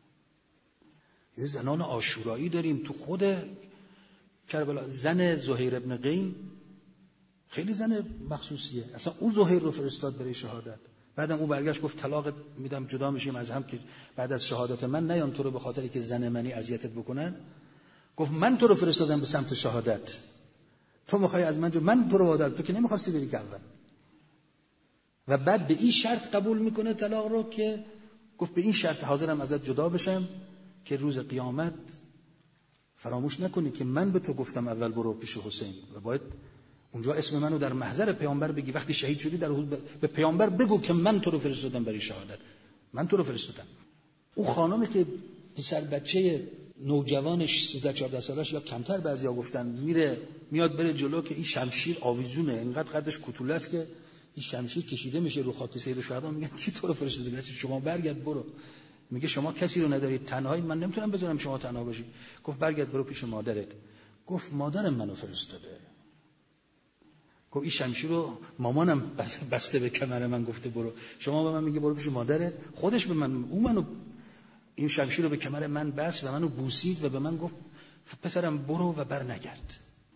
یه زنان عاشورایی داریم تو خود کربلا. زن زهیر ابن قیم خیلی زن مخصوصیه، اصلا اون زهیر رو فرستاد برای شهادت، بعدم اون برگشت گفت طلاق میدم، جدا میشیم از هم که بعد از شهادت من نیان تو رو به خاطری که زن منی اذیتت بکنن. گفت من تو رو فرستادم به سمت شهادت، تو میخوای از من جو، من تو رو وادار، تو که نمیخواستی بری که اول. و بعد به این شرط قبول میکنه طلاق رو که گفت به این شرط حاضرم ازت جدا بشم که روز قیامت فراموش نکنی که من به تو گفتم اول برو پیش حسین و باید اونجا اسم منو در محضر پیامبر بگی، وقتی شهید شدی در به پیامبر بگو که من تو رو فرستادم برای شهادت، من تو رو فرستادم. اون خانمی که پسر بچه نوجوانش سیزده چهارده سالش یا کمتر بعضیا گفتن میره میاد بره جلو که این شمشیر آویزونه، اینقدر قدش کوتوله است که این شمشیر کشیده میشه رو خاک سید شهدا، میگن کی تو رو فرستاده؟ بچه شما برگرد برو. میگه شما کسی رو ندارید، تنهایی، من نمیتونم بذارم شما تنها باشی. گفت برگرد برو پیش مادرت. گفت مادرم منو فرستاده. گفت این شمشیر رو مامانم بسته به کمر من گفته برو، شما به من میگه برو پیش مادرت؟ خودش به من، اون منو این شمشیر رو به کمر من بست و منو بوسید و به من گفت پسرم برو و بر نگرد.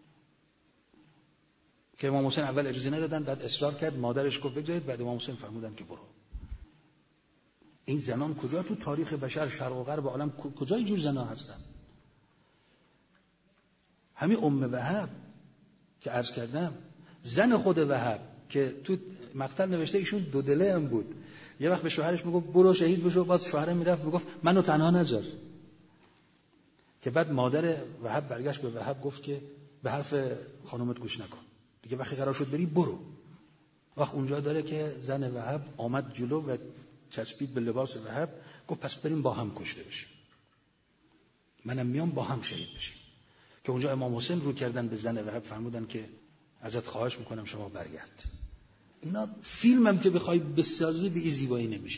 که امام حسین اول اجازه ندادن، بعد اصرار کرد، مادرش گفت بگذارید، بعد امام حسین فرمودن که برو. این زنان کجا تو تاریخ بشر شرق و غرب عالم کجا اینجور زنا هستن؟ همین ام وهب که عرض کردم زن خود وهب که تو مقتل نوشته ایشون دو دله هم بود، یه وقت به شوهرش میگفت برو شهید بشو، باز شوهرم میرفت میگفت منو تنها نذار. که بعد مادر وهب برگشت به وهب گفت که به حرف خانومت گوش نکن دیگه، وقتی قرار شد بری برو. وقت اونجا داره که زن وهب آمد جلو و چسبید به لباس وهب، گفت پس بریم با هم کشته بشیم، منم میام با هم شهید بشیم. که اونجا امام حسین رو کردن به زن وهب، فرمودن که ازت خواهش میکنم شما برگرد. اینا فیلمم که بخوای بسازی به این زیبایی نمیشه.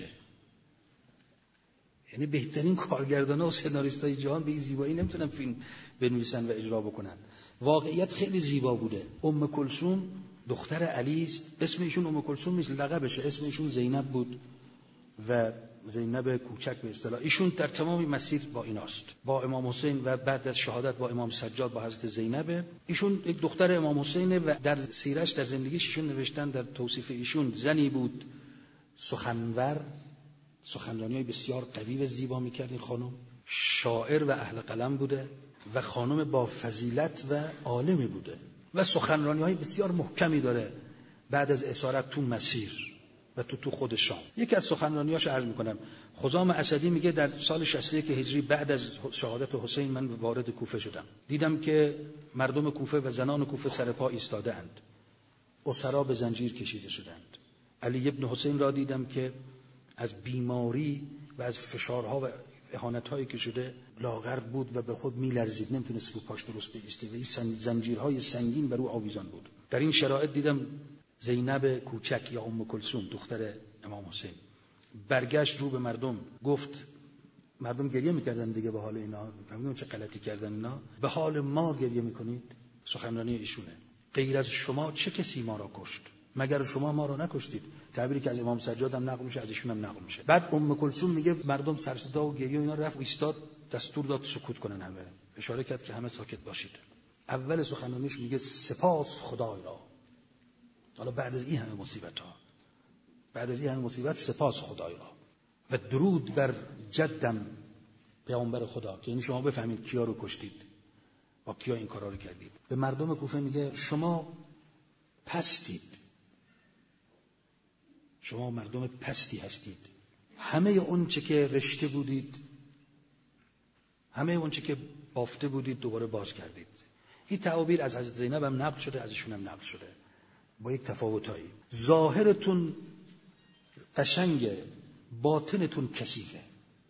یعنی بهترین کارگردانا و سناریستای جهان به این زیبایی نمیتونن فیلم بنویسن و اجرا بکنن. واقعیت خیلی زیبا بوده. ام کلثوم دختر علی است. اسم ایشون ام کلثوم نیست، لقبشه. اسم ایشون زینب بود و زینب کوچک به اصطلاح. ایشون در تمام مسیر با ایناست، با امام حسین و بعد از شهادت با امام سجاد با حضرت زینب. ایشون یک دختر امام حسینه و در سیرش در زندگیش ایشون نوشتن در توصیف ایشون زنی بود سخنور، سخنرانی‌های بسیار قوی و زیبا می‌کرد این خانم، شاعر و اهل قلم بوده و خانم با فضیلت و عالمی بوده و سخنرانی‌های بسیار محکمی داره بعد از اسارت تو مسیر و تو تو خود شام. یکی از سخنرانی‌هاش عرض می‌کنم. خزام اسدی میگه در سال شصت و یک هجری بعد از شهادت حسین من وارد کوفه شدم، دیدم که مردم کوفه و زنان کوفه سر پا ایستاده اند، اسرا به زنجیر کشیده شدند. علی ابن حسین را دیدم که از بیماری و از فشارها و اهانت‌هایی که شده لاغر بود و به خود می‌لرزید، نمی‌تونست رو پاش درست بایسته و این زنجیرهای سنگین بر او آویزان بود. در این شرایط دیدم زینب کوچک یا ام کلثوم دختر امام حسین برگشت رو به مردم گفت، مردم گریه می‌کردن دیگه به حال اینا، فهمیدن چه غلطی کردن اینا، به حال ما گریه می‌کنید. سخنرانی ایشونه. غیر از شما چه کسی ما را کشت؟ مگر شما ما را نکشتید؟ تعبیری که از امام سجاد هم نقل میشه، از ایشون هم نقل میشه. بعد ام کلثوم میگه مردم سر صدا و گریه و اینا رفت ایستاد، دستور داد سکوت کنن، همه اشاره کرد که همه ساکت باشید. اول سخنرانیش میگه سپاس خدای را. حالا بعد از این همه مصیبت ها، بعد از این همه مصیبت سپاس خدای را و درود بر جدم پیامبر خدا، که یعنی شما بفهمید کیا رو کشتید، با کیا این کارا رو کردید. به مردم کوفه میگه شما پستید، شما مردم پستی هستید، همه اون چه که رشته بودید، همه اون چه که بافته بودید دوباره باز کردید. این تعابیر از حضرت زینب هم نقل شده، از ایشون هم نقل شده با یک تفاوتایی. ظاهرتون قشنگه، باطنتون کثیفه.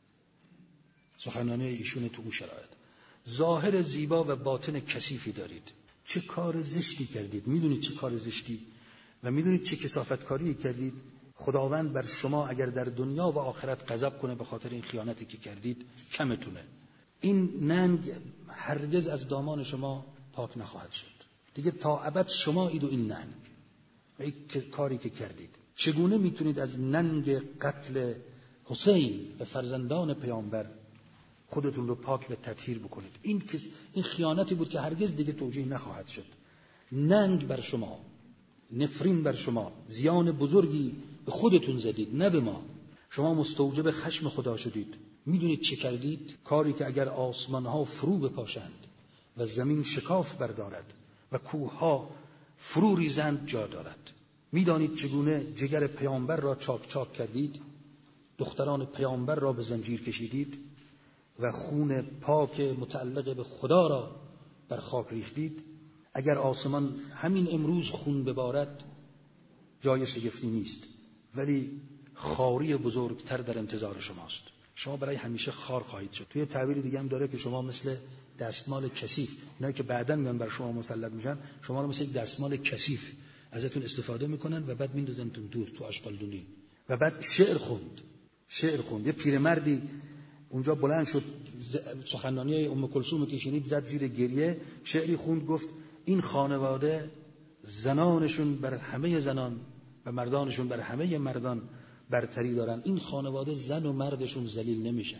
سخنرانی ایشون تو اون شرایط. ظاهر زیبا و باطن کثیفی دارید. چه کار زشتی کردید، میدونید چه کار زشتی و میدونید چه کثافتکاری کردید. خداوند بر شما اگر در دنیا و آخرت غضب کنه به خاطر این خیانتی که کردید کمتونه. این ننگ هرگز از دامان شما پاک نخواهد شد دیگه تا ابد. شما اید و این ننگ و این کاری که کردید. چگونه میتونید از ننگ قتل حسین و فرزندان پیامبر خودتون رو پاک و تطهیر بکنید؟ این این خیانتی بود که هرگز دیگه توجیه نخواهد شد. ننگ بر شما، نفرین بر شما، زیان بزرگی به خودتون زدید نه به ما. شما مستوجب خشم خدا شدید. میدونید چه کردید؟ کاری که اگر آسمانها فرو بپاشند و زمین شکاف بردارد و کوهها فرو ریزند جا دارد. میدانید چگونه جگر پیامبر را چاک چاک کردید، دختران پیامبر را به زنجیر کشیدید و خون پاک متعلق به خدا را بر خاک ریختید. اگر آسمان همین امروز خون ببارد جای شگفتی نیست، ولی خاری بزرگتر در انتظار شماست. شما برای همیشه خار خواهید شد. توی تعبیر دیگه هم داره که شما مثل دستمال کثیف، اینایی که بعداً میان بر شما مسلط میشن، شما رو مثل دستمال کثیف ازتون استفاده میکنن و بعد میندازنتون دور تو اشغالدونی. و بعد شعر خوند، شعر خوند. یه پیرمردی اونجا بلند شد، سخنرانی ام کلثوم که شنید زد زیر گریه، شعری خوند، گفت این خانواده زنانشون بر همه زنان و مردانشون بر همه مردان برتری دارن. این خانواده زن و مردشون ذلیل نمیشن.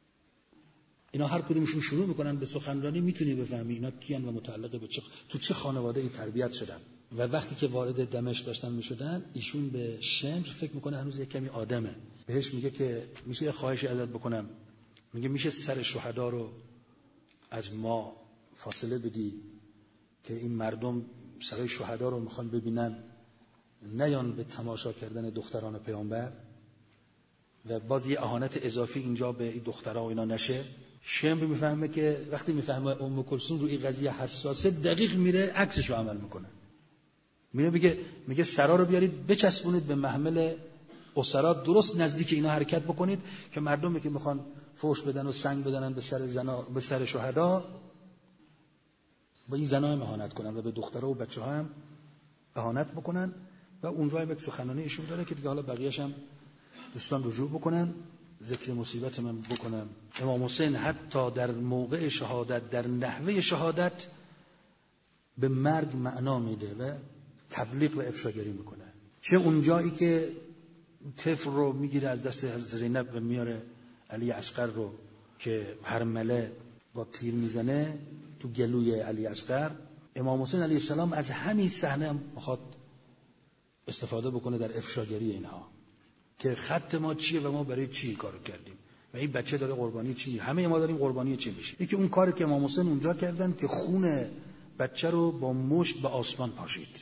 اینا هر کدومشون شروع میکنن به سخنرانی، میتونی بفهمی اینا کیان و متعلق به چه، تو چه خانواده ای تربیت شدن. و وقتی که وارد دمشق داشتن میشدن، ایشون به شمر فکر میکنه هنوز یک کمی آدمه، بهش میگه که میشه یه خواهشی ازت بکنم؟ میگه میشه سر شهدا رو از ما فاصله بدی که این مردم سرای شهدا رو میخوان ببینن، نیان به تماشا کردن دختران پیامبر و باز یه اهانت اضافی اینجا به این دخترها و اینا نشه. شمر میفهمه که وقتی میفهمه ام کلثوم رو این قضیه حساسه، دقیق میره عکسش رو عمل میکنه. میره میگه میگه سرا رو بیارید بچسبونید به محمل اسرا، درست نزدیک اینا حرکت بکنید که مردمی که میخوان فوش بدن و سنگ بزنن به سر زنا، به سر شهدا، با این زنا هم اهانت کنن و به دخترها و بچه‌ها هم اهانت بکنن. و اونجا هم یک سخنرانی ایشون داره که دیگه حالا بقیه‌اش هم دوستان رجوع بکنن. ذکر مصیبت من بکنم، امام حسین حتی در موقع شهادت، در نحوه شهادت به مرگ معنا میده و تبلیغ و افشاگری میکنه. چه اونجایی که طفل رو میگیره از دست حضرت زینب و میاره علی اصغر رو که هرمله با تیر میزنه تو گلوی علی اصغر، امام حسین علیه السلام از همین صحنه میخواد استفاده بکنه در افشاگری اینها که خط ما چیه و ما برای چی کارو کردیم و این بچه داره قربانی چی، همه ما داریم قربانی چی میشه. یکی اون کاری که امام حسین اونجا کردن که خون بچه رو با مشت به آسمان پاشید،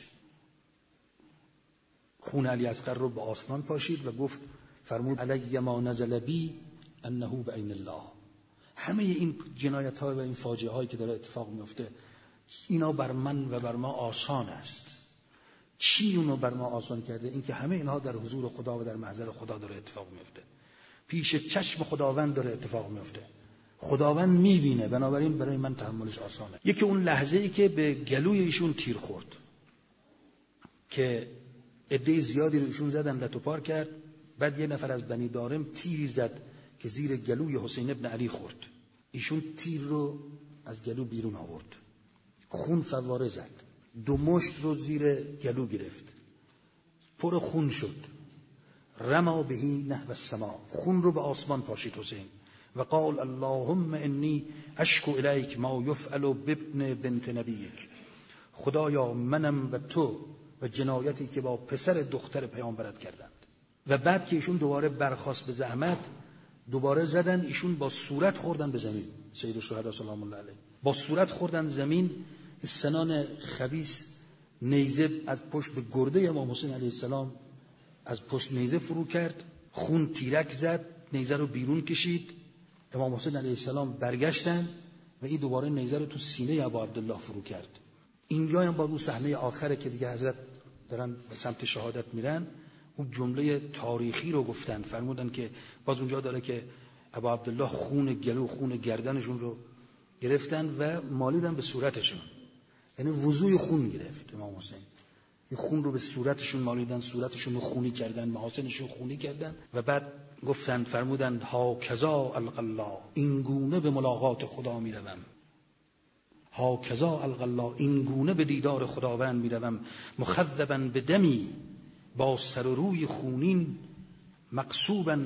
خون علی اصغر رو به آسمان پاشید و گفت فرمود علی ما نزل بی انه بعین الله. همه این جنایت ها و این فاجعه هایی که داره اتفاق میفته، اینا بر من و بر ما آسان است. چی اونو بر ما آسان کرده؟ این که همه اینها در حضور خدا و در محضر خدا داره اتفاق میفته، پیش چشم خداوند داره اتفاق میفته، خداوند میبینه، بنابراین برای من تحملش آسانه. یکی اون لحظه ای که به گلوی ایشون تیر خورد که عده زیادی رو ایشون زدن، لتوپار کرد، بعد یه نفر از بنی دارم تیری زد که زیر گلوی حسین ابن علی خورد، ایشون تیر رو از گلو بیرون آورد، خون فواره زد، دو مشت رو زیر گلو گرفت، پر خون شد، رما بهی نحو السما، خون رو به آسمان پاشید حسین و قال اللهم انی اشکو الیک ما یفعل بابن بنت نبیک. خدایا منم و تو و جنایتی که با پسر دختر پیامبرت کردند. و بعد که ایشون دوباره برخاست به زحمت، دوباره زدن، ایشون با صورت خوردن به زمین، سید الشهدا سلام الله علیه با صورت خوردن زمین. سنان خبیث نیزه از پشت به گرده امام حسین علیه السلام از پشت نیزه فرو کرد، خون تیرک زد، نیزه رو بیرون کشید. امام حسین علیه السلام برگشتن و این دوباره نیزه رو تو سینه ابا عبدالله فرو کرد. اینجا هم با اون صحنه آخره که دیگه حضرت دارن به سمت شهادت میرن، اون جمله تاریخی رو گفتن، فرمودن که باز اونجا داره که ابا عبدالله خون گلو خون گردنشون رو گرفتن و مالیدن به صورتشون، یعنی وضوی خون گرفت امام حسین، این خون رو به صورتشون مالیدن، صورتشون رو خونی کردن، محاسنشون خونی کردن و بعد گفتن فرمودن ها کذا القلا، این گونه به ملاقات خدا میروم، ها کذا القلا، این گونه به دیدار خداوند میروم، مخذبا به دمی، با سر و روی خونین، مقصوبا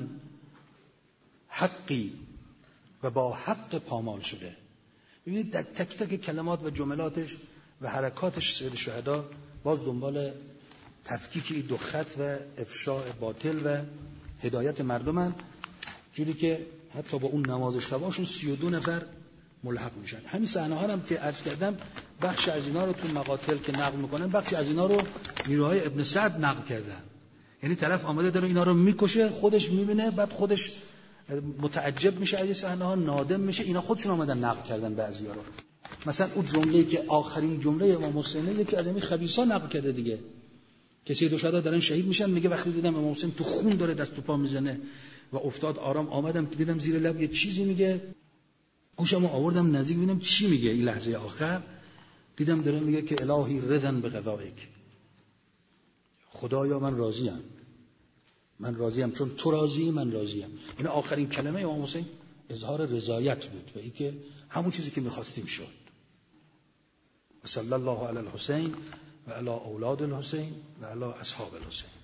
حقی، و با حق پامال شده. ببینید در تک تک کلمات و جملاتش و حرکاتش سید شهدا باز دنبال تفکیک این دو خط و افشاء باطل و هدایت مردمن، جوری که حتی با اون نماز شباشون سی و دو نفر ملحق میشن. همین صحنه ها هم که عرض کردم، بخش از اینا رو تو مقاتل که نقل میکنن، بخش از اینا رو نیروهای ابن سعد نقل کردن. یعنی طرف آمده داره اینا رو میکشه، خودش میبینه، بعد خودش متعجب میشه از این صحنه ها، نادم میشه. اینا خودشون آمدن نقل کردن بعضیا رو. مثلا اون جمله‌ای که آخرین جمله امام حسین، یکی از همین خبیثا نقل کرده دیگه، که سید الشهدا دارن شهید میشن، میگه وقتی دیدم امام حسین تو خون داره دست و پا میزنه و افتاد آرام آمدم که دیدم زیر لب یه چیزی میگه، گوشمو آوردم نزدیک ببینم چی میگه. این لحظه آخر دیدم داره میگه که الهی رضا بقضائک، خدایا من راضیم، من راضیم چون تو راضی من راضیم. این آخرین کلمه امام حسین اظهار رضایت بود و این که همون چیزی که میخواستیم شد. صلی الله علی الحسین و علی اولاد الحسین و علی اصحاب الحسین.